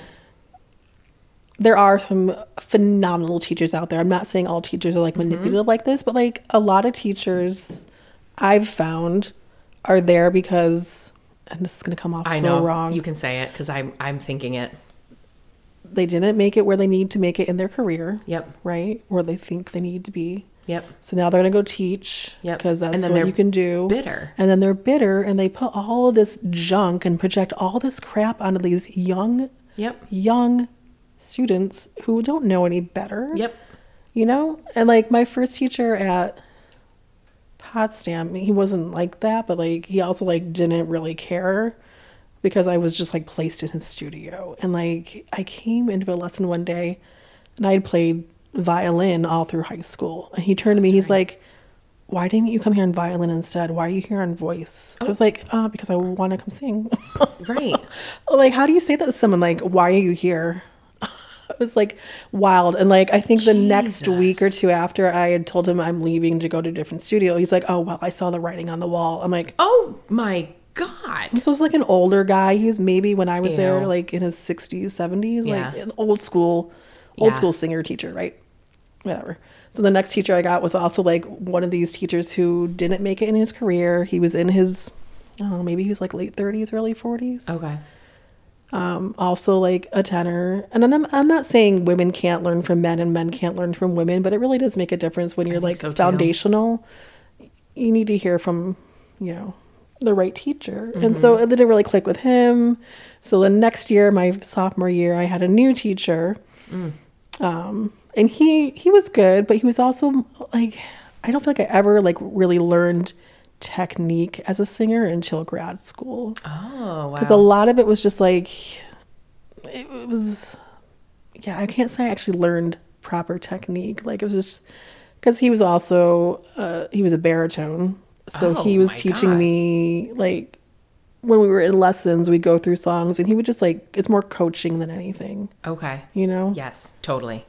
there are some phenomenal teachers out there. I'm not saying all teachers are like manipulative like this, but like a lot of teachers I've found are there because, and this is going to come off I so know. wrong, You can say it cuz I'm I'm thinking it. they didn't make it where they need to make it in their career, Yep. right? Where they think they need to be. Yep. So now they're going to go teach Yep. because that's And then what they're you can do. bitter. And then they're bitter and they put all of this junk and project all this crap onto these young, Yep. young students who don't know any better. Yep. You know? And like my first teacher at Potsdam, he wasn't like that, but like he also like didn't really care because I was just like placed in his studio. And like I came into a lesson one day and I had played violin all through high school. And he turned to me, he's like, why didn't you come here on violin instead? Why are you here on voice? I was like, uh, because I want to come sing. Right. Like, how do you say that to someone? Like, why are you here? It was like wild. And like, I think the next week or Jesus. two after I had told him I'm leaving to go to a different studio, he's like, oh, well, I saw the writing on the wall. I'm like, Oh my god. this was like an older guy. He was maybe when I was there, Ew. like in his sixties, seventies, Yeah. like an old school, old Yeah. school singer teacher, right? Whatever. So the next teacher I got was also like one of these teachers who didn't make it in his career. He was in his, oh, maybe he was like late thirties, early forties. Okay. Um, also like a tenor. And I'm, I'm not saying women can't learn from men and men can't learn from women, but it really does make a difference when you're think like so, too. foundational. You need to hear from, you know, the right teacher. And Mm-hmm. so it didn't really click with him. So the next year, my sophomore year, I had a new teacher. Mm. Um, and he, he was good, but he was also like, I don't feel like I ever like really learned technique as a singer until grad school. Oh, wow. Because a lot of it was just like, it, it was, yeah, I can't say I actually learned proper technique. Like it was just, because he was also, uh, he was a baritone. So Oh, he was my teaching God. me, like, when we were in lessons, we'd go through songs and he would just like, it's more coaching than anything, Okay. you know? Yes, totally.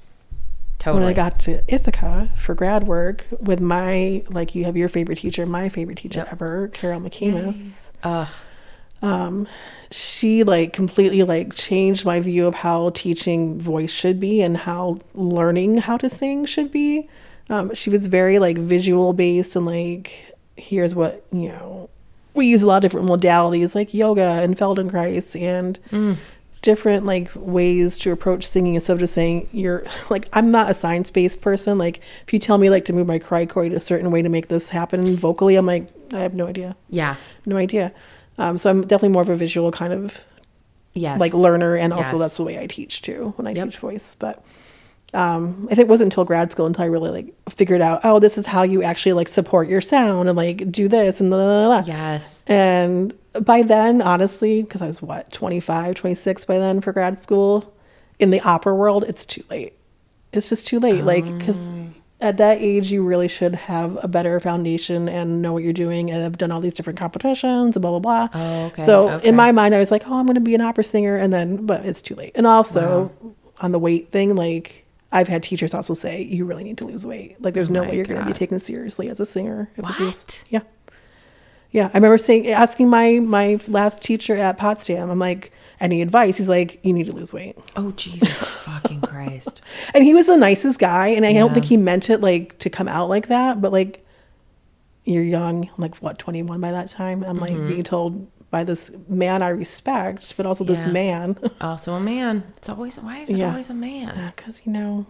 When Totally. I got to Ithaca for grad work with my, like, you have your favorite teacher, my favorite teacher Yep. ever, Carol McCamus. Ugh. Um, she like completely like changed my view of how teaching voice should be and how learning how to sing should be. Um, she was very like visual based and like, here's what, you know, we use a lot of different modalities like yoga and Feldenkrais and Mm. different like ways to approach singing instead of just saying you're like, I'm not a science-based person. Like if you tell me like to move my cricoid a certain way to make this happen vocally, I'm like, I have no idea. Yeah. No idea. Um, so I'm definitely more of a visual kind of yes. like learner. And also yes. that's the way I teach too, when I yep. teach voice. But um, I think it wasn't until grad school until I really like figured out, oh, this is how you actually like support your sound and like do this and blah, blah, blah. Yes. And by then, honestly, because I was what, twenty-five, twenty-six by then for grad school, in the opera world, it's too late. It's just too late. Um. Like, because at that age, you really should have a better foundation and know what you're doing and have done all these different competitions and blah, blah, blah. Oh, okay. So okay. in my mind, I was like, oh, I'm going to be an opera singer. And then, but it's too late. And also wow. on the weight thing, like, I've had teachers also say, you really need to lose weight. Like, there's oh no way you're going to be taken seriously as a singer. If what? This is, yeah. Yeah. I remember saying, asking my, my last teacher at Potsdam, I'm like, any advice? He's like, you need to lose weight. Oh, Jesus fucking Christ. And he was the nicest guy. And I yeah. don't think he meant it like to come out like that. But like, you're young, I'm like, what, twenty-one by that time? I'm like mm-hmm. being told by this man I respect, but also yeah. this man. Also a man. It's always, why is it yeah. always a man? Because, uh, you know,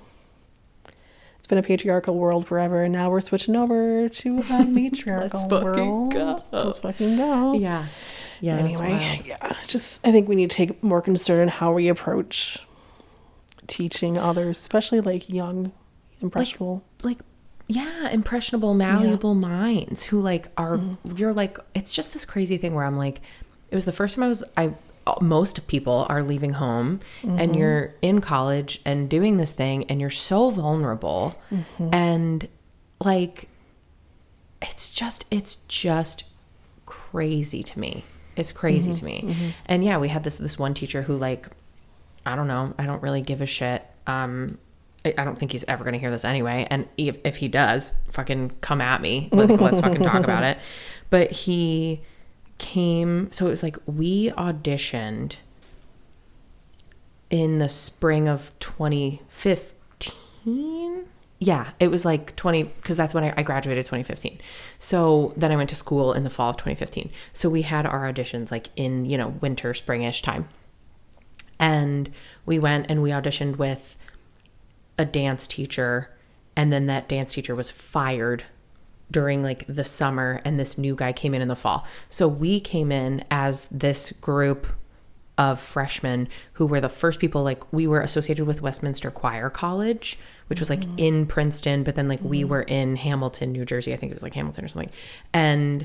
it's been a patriarchal world forever. And now we're switching over to a matriarchal Let's world. Go. Let's fucking go. Yeah. Yeah. Anyway, yeah. Just, I think we need to take more concern in how we approach teaching others, especially like young, impressionable. Like, like yeah, impressionable, malleable yeah. minds who like are, mm-hmm. you're like, it's just this crazy thing where I'm like, it was the first time I was, I, most people are leaving home mm-hmm. and you're in college and doing this thing and you're so vulnerable mm-hmm. and like, it's just, it's just crazy to me. It's crazy mm-hmm. to me. Mm-hmm. And yeah, we had this, this one teacher who like, I don't know, I don't really give a shit. Um, I don't think he's ever going to hear this anyway. And if, if he does, fucking come at me. Like, let's fucking talk about it. But he came, so it was like we auditioned in the spring of twenty fifteen. Yeah, it was like twenty, because that's when I, I graduated twenty fifteen. So then I went to school in the fall of twenty fifteen. So we had our auditions like in, you know, winter, springish time. And we went and we auditioned with a dance teacher, and then that dance teacher was fired during like the summer and this new guy came in in the fall. So we came in as this group of freshmen who were the first people, like we were associated with Westminster Choir College, which was like mm-hmm. in Princeton, but then like mm-hmm. we were in Hamilton, New Jersey. I think it was like Hamilton or something. And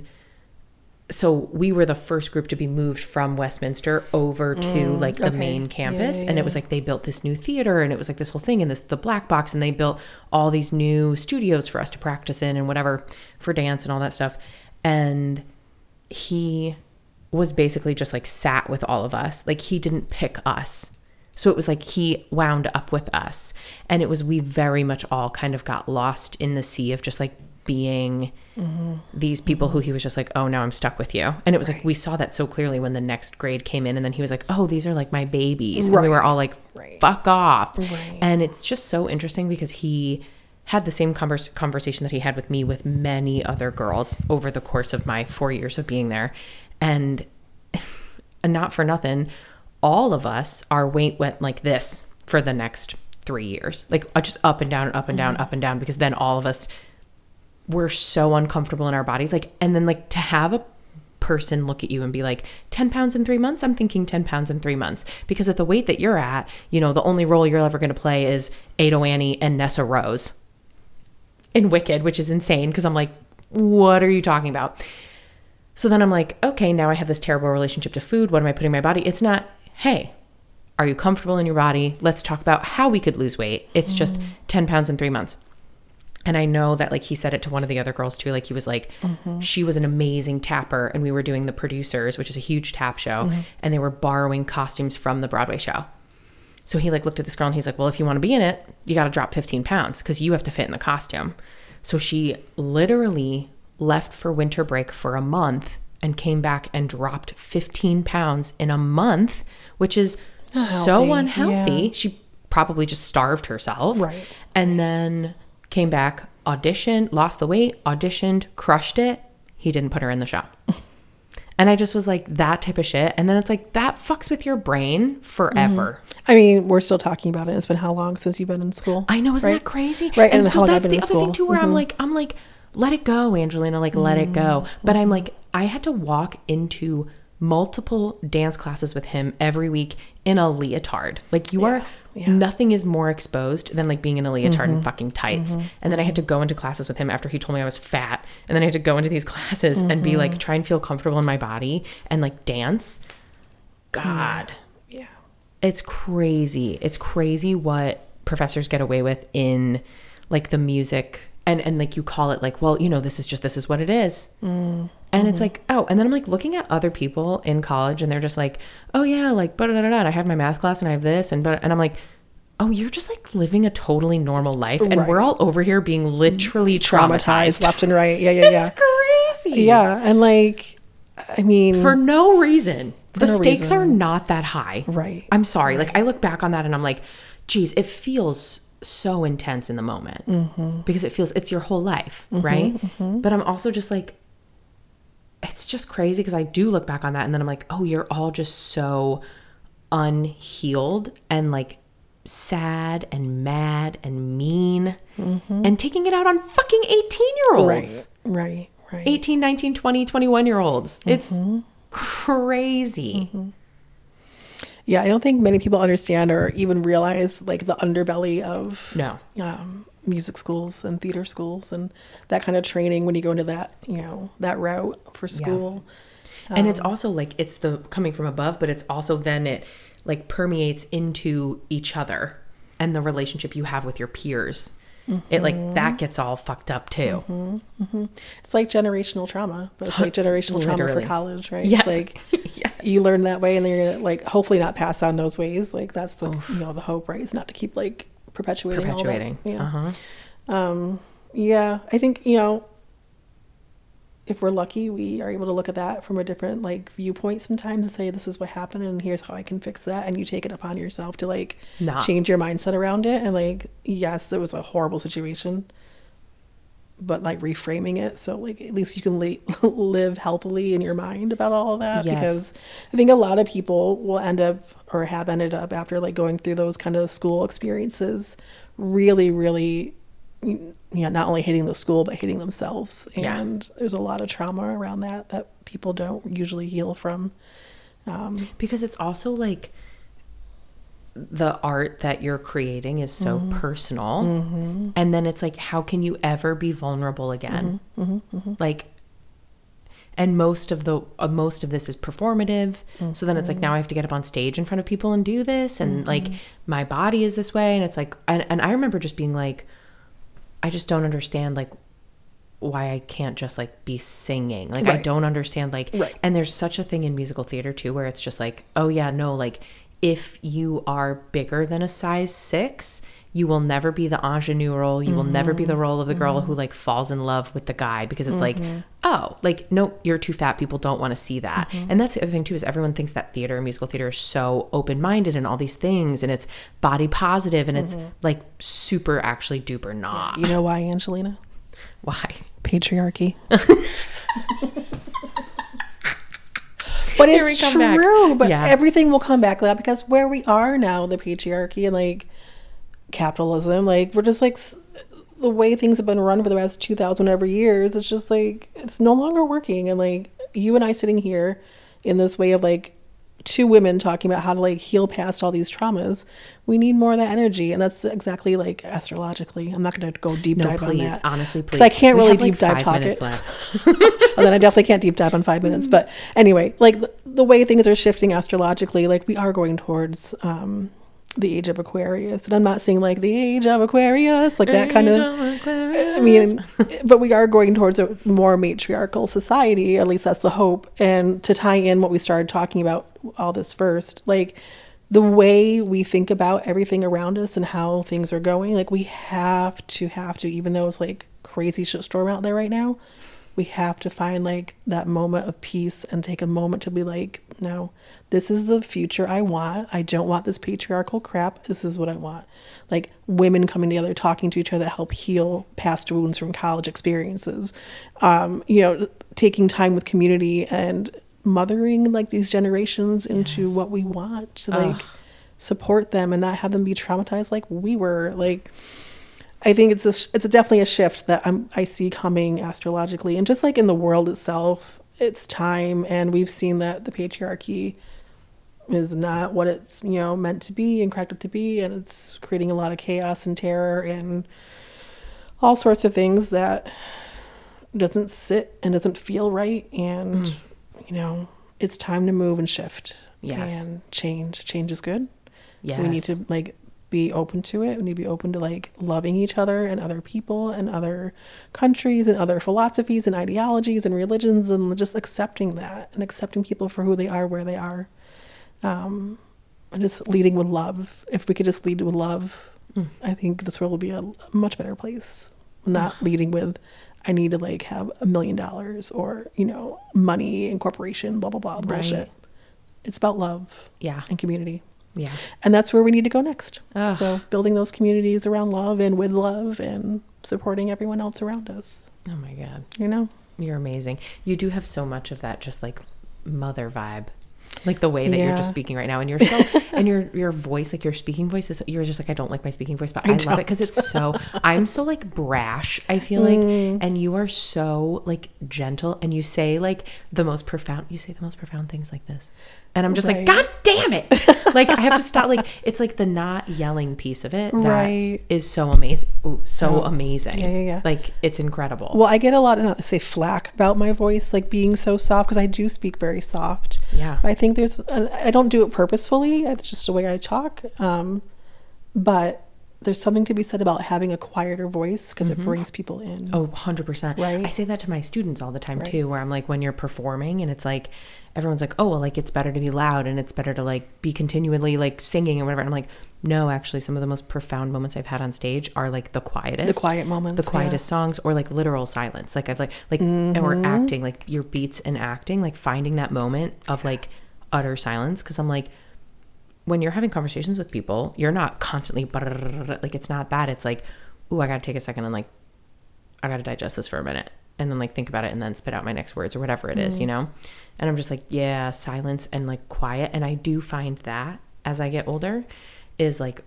so we were the first group to be moved from Westminster over to mm, like the okay. main campus. Yeah, yeah, and it was like, they built this new theater and it was like this whole thing and this, the Black Box, and they built all these new studios for us to practice in and whatever for dance and all that stuff. And he was basically just like sat with all of us. Like he didn't pick us. So it was like he wound up with us. And it was, we very much all kind of got lost in the sea of just like being mm-hmm. these people who he was just like, oh, now I'm stuck with you. And it was right. like, we saw that so clearly when the next grade came in, and then he was like, oh, these are like my babies. Right. And we were all like, right. fuck off. Right. And it's just so interesting because he had the same converse, conversation that he had with me with many other girls over the course of my four years of being there. And, and not for nothing, all of us, our weight went like this for the next three years, like just up and down and up and down, mm-hmm. up and down, because then all of us we're so uncomfortable in our bodies. Like, and then like to have a person look at you and be like, ten pounds in three months. I'm thinking ten pounds in three months, because at the weight that you're at, you know, the only role you're ever going to play is Ado Annie and Nessa Rose in Wicked, which is insane. Cause I'm like, what are you talking about? So then I'm like, okay, now I have this terrible relationship to food. What am I putting in my body? It's not, hey, are you comfortable in your body? Let's talk about how we could lose weight. It's mm. just ten pounds in three months. And I know that like he said it to one of the other girls too. Like he was like, mm-hmm. she was an amazing tapper, and we were doing The Producers, which is a huge tap show. Mm-hmm. And they were borrowing costumes from the Broadway show. So he like looked at this girl and he's like, well, if you want to be in it, you got to drop fifteen pounds because you have to fit in the costume. So she literally left for winter break for a month and came back and dropped fifteen pounds in a month, which is Not so healthy. unhealthy. Yeah. She probably just starved herself. Right. And then came back, auditioned, lost the weight, auditioned, crushed it. He didn't put her in the show. And I just was like, that type of shit. And then it's like, that fucks with your brain forever. Mm-hmm. I mean, we're still talking about it. It's been how long since you've been in school? I know, isn't right? that crazy? Right. And, and so how long that's I've been the in other school. thing too, where mm-hmm. I'm like, I'm like, let it go, Angelina, like, let it go. Mm-hmm. But I'm like, I had to walk into multiple dance classes with him every week in a leotard. Like, you Yeah. are, Yeah. nothing is more exposed than like being in a leotard Mm-hmm. and fucking tights. Mm-hmm. And then I had to go into classes with him after he told me I was fat. And then I had to go into these classes mm-hmm. and be like, try and feel comfortable in my body and like dance. God. Yeah. yeah. It's crazy. It's crazy what professors get away with in like the music and, and like you call it like, well, you know, this is just, this is what it is. Mm-hmm. And it's like, oh, and then I'm like looking at other people in college and they're just like, oh yeah, like, but I have my math class and I have this and, but, and I'm like, oh, you're just like living a totally normal life. And right. we're all over here being literally traumatized, traumatized left and right. Yeah. Yeah. Yeah. It's crazy. Yeah. And like, I mean, for no reason. For the no stakes reason. are not that high. Right. I'm sorry. Right. Like I look back on that and I'm like, geez, it feels so intense in the moment mm-hmm. because it feels, it's your whole life. Mm-hmm, right. Mm-hmm. But I'm also just like, it's just crazy because I do look back on that and then I'm like, oh, you're all just so unhealed and like sad and mad and mean mm-hmm. and taking it out on fucking eighteen year olds. Right. Right. Right. eighteen, nineteen, twenty, twenty-one year olds. Mm-hmm. It's crazy. Mm-hmm. Yeah, I don't think many people understand or even realize like the underbelly of no um, music schools and theater schools and that kind of training when you go into that, you know, that route for school. Yeah. And um, it's also like it's the coming from above, but it's also then it like permeates into each other and the relationship you have with your peers. Mm-hmm. It like that gets all fucked up too. Mm-hmm. Mm-hmm. It's like generational trauma, but it's like generational trauma for college, right? Yes. It's like yes. you learn that way, and then you're gonna like hopefully not pass on those ways. Like that's the Oof. you know the hope, right? Is not to keep like perpetuating, perpetuating. All that. Yeah. Uh-huh. Um, yeah, I think you know if we're lucky, we are able to look at that from a different like viewpoint sometimes and say this is what happened and here's how I can fix that, and you take it upon yourself to like nah. change your mindset around it and like yes, it was a horrible situation, but like reframing it so like at least you can li- live healthily in your mind about all of that. Yes. Because I think a lot of people will end up or have ended up after like going through those kind of school experiences really really you know, not only hating the school but hating themselves, and yeah. there's a lot of trauma around that that people don't usually heal from, um, because it's also like the art that you're creating is so mm-hmm. personal mm-hmm. and then it's like how can you ever be vulnerable again? mm-hmm. Mm-hmm. Mm-hmm. Like, and most of the uh, most of this is performative, mm-hmm. so then it's like now I have to get up on stage in front of people and do this, and mm-hmm. like my body is this way, and it's like and, and I remember just being like, I just don't understand like why I can't just like be singing. Like right. I don't understand like right. and there's such a thing in musical theater too where it's just like, oh yeah, no, like if you are bigger than a size six, you will never be the ingenue role. You mm-hmm. will never be the role of the girl mm-hmm. who like falls in love with the guy because it's mm-hmm. like, oh, like, no, you're too fat. People don't want to see that. Mm-hmm. And that's the other thing too, is everyone thinks that theater and musical theater is so open-minded and all these things. And it's body positive and mm-hmm. it's like super actually duper not. You know why, Angelina? Why? Patriarchy. But it's true. Back. But yeah. everything will come back to that because where we are now, the patriarchy and like capitalism, like we're just like the way things have been run for the past two thousand whatever years. It's just like it's no longer working. And like you and I sitting here in this way of like two women talking about how to like heal past all these traumas, we need more of that energy. And that's exactly like astrologically. I'm not going to go deep no, dive please, on that. Honestly, please. Because I can't we really have, deep like, dive talk it. Left. And then I definitely can't deep dive on five minutes. But anyway, like the, the way things are shifting astrologically, like we are going towards um, the age of Aquarius. And I'm not saying like the age of Aquarius, like that age kind of, of I mean, but we are going towards a more matriarchal society, at least that's the hope. And to tie in what we started talking about all this first, like the way we think about everything around us and how things are going, like we have to have to, even though it's like crazy shitstorm out there right now, we have to find like that moment of peace and take a moment to be like, no, this is the future I want. I don't want this patriarchal crap. This is what I want. Like women coming together, talking to each other, help heal past wounds from college experiences. Um, you know, taking time with community and mothering like these generations into Yes. what we want to like Ugh. support them and not have them be traumatized like we were. Like, I think it's a, it's a definitely a shift that I'm, I see coming astrologically, and just like in the world itself, it's time. And we've seen that the patriarchy is not what it's, you know, meant to be and cracked up to be, and it's creating a lot of chaos and terror and all sorts of things that doesn't sit and doesn't feel right. And, mm. you know, it's time to move and shift. Yes. And change. Change is good. Yes. We need to like be open to it. We need to be open to like loving each other and other people and other countries and other philosophies and ideologies and religions, and just accepting that and accepting people for who they are, where they are. Um, and just leading with love. If we could just lead with love, mm. I think this world will be a, a much better place. Not leading with, I need to like have a million dollars or, you know, money and corporation, blah, blah, blah, bullshit. Right. It's about love. Yeah. And community. Yeah. And that's where we need to go next. Ugh. So building those communities around love and with love and supporting everyone else around us. Oh my God. You know? You're amazing. You do have so much of that just like mother vibe. Like the way that yeah. you're just speaking right now, and you're so, and your your voice, like your speaking voice is, you're just like, I don't like my speaking voice, but I, I love it because it's so, I'm so like brash, I feel like, mm. and you are so like gentle, and you say like the most profound, you say the most profound things like this. And I'm just right. like, God damn it. Like I have to stop. Like it's like the not yelling piece of it that right. is so amazing. Ooh, so oh. amazing. Yeah, yeah, yeah. Like it's incredible. Well, I get a lot of, not to say flack about my voice, like being so soft, because I do speak very soft. Yeah. I think there's, I don't do it purposefully. It's just the way I talk. Um, but there's something to be said about having a quieter voice because mm-hmm. it brings people in. Oh, one hundred percent. Right. I say that to my students all the time right. too, where I'm like, when you're performing and it's like, everyone's like, oh, well, like it's better to be loud and it's better to like be continually like singing and whatever. And I'm like, no, actually some of the most profound moments I've had on stage are like the quietest. The quiet moments. The quietest yeah. songs, or like literal silence. Like I've like, like, mm-hmm. or acting, like your beats and acting, like finding that moment of like utter silence. Cause I'm like, when you're having conversations with people, you're not constantly like, it's not that. It's like, ooh, I got to take a second and like, I got to digest this for a minute and then like think about it and then spit out my next words or whatever it mm. is, you know? And I'm just like, yeah, silence and like quiet. And I do find that as I get older is like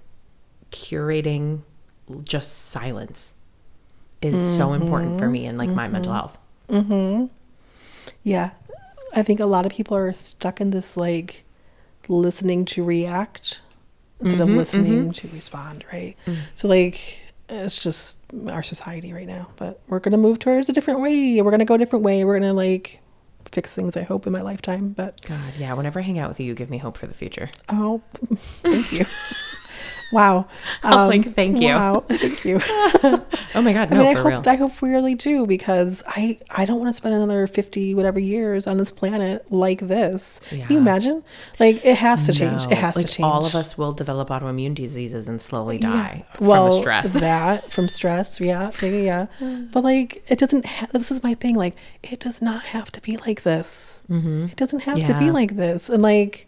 curating just silence is mm-hmm. so important for me and like mm-hmm. my mental health. Mm-hmm. Yeah. I think a lot of people are stuck in this like listening to react instead mm-hmm, of listening mm-hmm. to respond, right? Mm. So like it's just our society right now, but we're going to move towards a different way. We're going to go a different way. We're going to like fix things, I hope, in my lifetime. But God, yeah, whenever I hang out with you, you give me hope for the future. Oh, thank you. Wow. Um, oh, like, thank you. Wow. Thank you. Oh my God. No, I mean, for I hope, real. I hope we really do, because I, I don't want to spend another fifty whatever years on this planet like this. Yeah. Can you imagine? Like, it has to change. No. It has like, to change. All of us will develop autoimmune diseases and slowly die yeah. from well, the stress. that, from stress. Yeah. Yeah. yeah. But like, it doesn't, ha- this is my thing. Like, it does not have to be like this. Mm-hmm. It doesn't have yeah. to be like this. And like,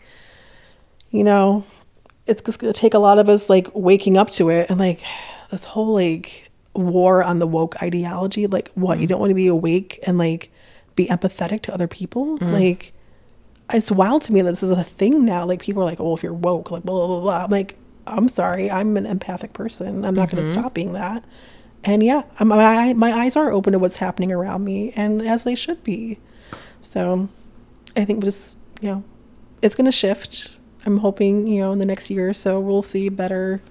you know, it's just going to take a lot of us like waking up to it, and like this whole like war on the woke ideology. Like, what, mm. you don't want to be awake and like be empathetic to other people? Mm. Like, it's wild to me that this is a thing now. Like, people are like, oh, if you're woke, like blah, blah, blah, blah. I'm like, I'm sorry. I'm an empathic person. I'm not mm-hmm. going to stop being that. And yeah, my, my eyes are open to what's happening around me, and as they should be. So I think just, you know, it's going to shift. I'm hoping, you know, in the next year or so, we'll see better,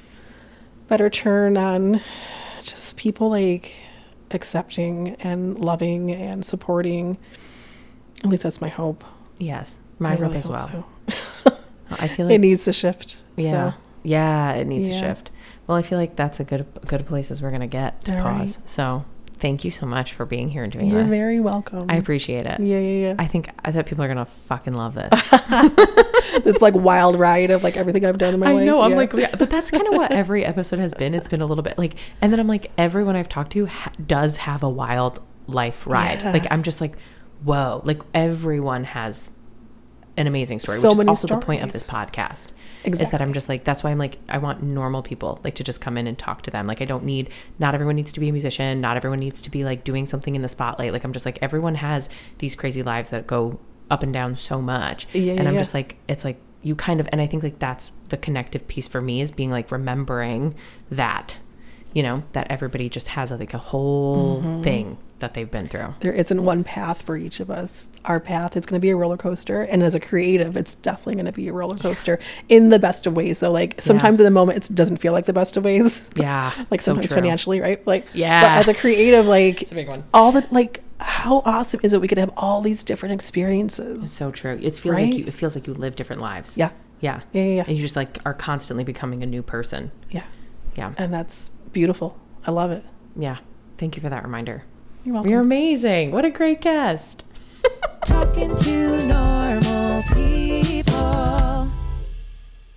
better turn on just people like accepting and loving and supporting. At least that's my hope. Yes, my I hope really as hope well. So. I feel like it needs to shift. Yeah, so. yeah, it needs yeah. to shift. Well, I feel like that's a good, good places we're gonna get to All pause. right. So. Thank you so much for being here and doing You're this. You're very welcome. I appreciate it. Yeah, yeah, yeah. I think I thought people are gonna fucking love this. This like wild ride of like everything I've done in my I life. I know. I'm yeah. like, yeah, but that's kind of what every episode has been. It's been a little bit like, and then I'm like, everyone I've talked to ha- does have a wild life ride. Yeah. Like, I'm just like, whoa. Like, everyone has an amazing story, So which is many also stories. the point of this podcast. Exactly. Is that I'm just like, that's why I'm like, I want normal people like to just come in and talk to them. Like, I don't need, not everyone needs to be a musician. Not everyone needs to be like doing something in the spotlight. Like, I'm just like, everyone has these crazy lives that go up and down so much. Yeah, and yeah, I'm yeah. just like, it's like you kind of, and I think like that's the connective piece for me, is being like remembering that, you know, that everybody just has like a whole Mm-hmm. thing that they've been through. There isn't one path for each of us. Our path is going to be a roller coaster. And as a creative, it's definitely going to be a roller coaster in the best of ways. So like sometimes in the moment, it doesn't feel like the best of ways. Yeah. Like so sometimes true. financially, right? Like, Yeah. But as a creative, like It's a big one. all the, like, how awesome is it we could have all these different experiences? It's so true. It feels Right? like you, it feels like you live different lives. Yeah. Yeah. Yeah, yeah, yeah. And you just like are constantly becoming a new person. Yeah. Yeah. And that's beautiful. I love it. Yeah. Thank you for that reminder. You're welcome. You're amazing. What a great guest. Talking to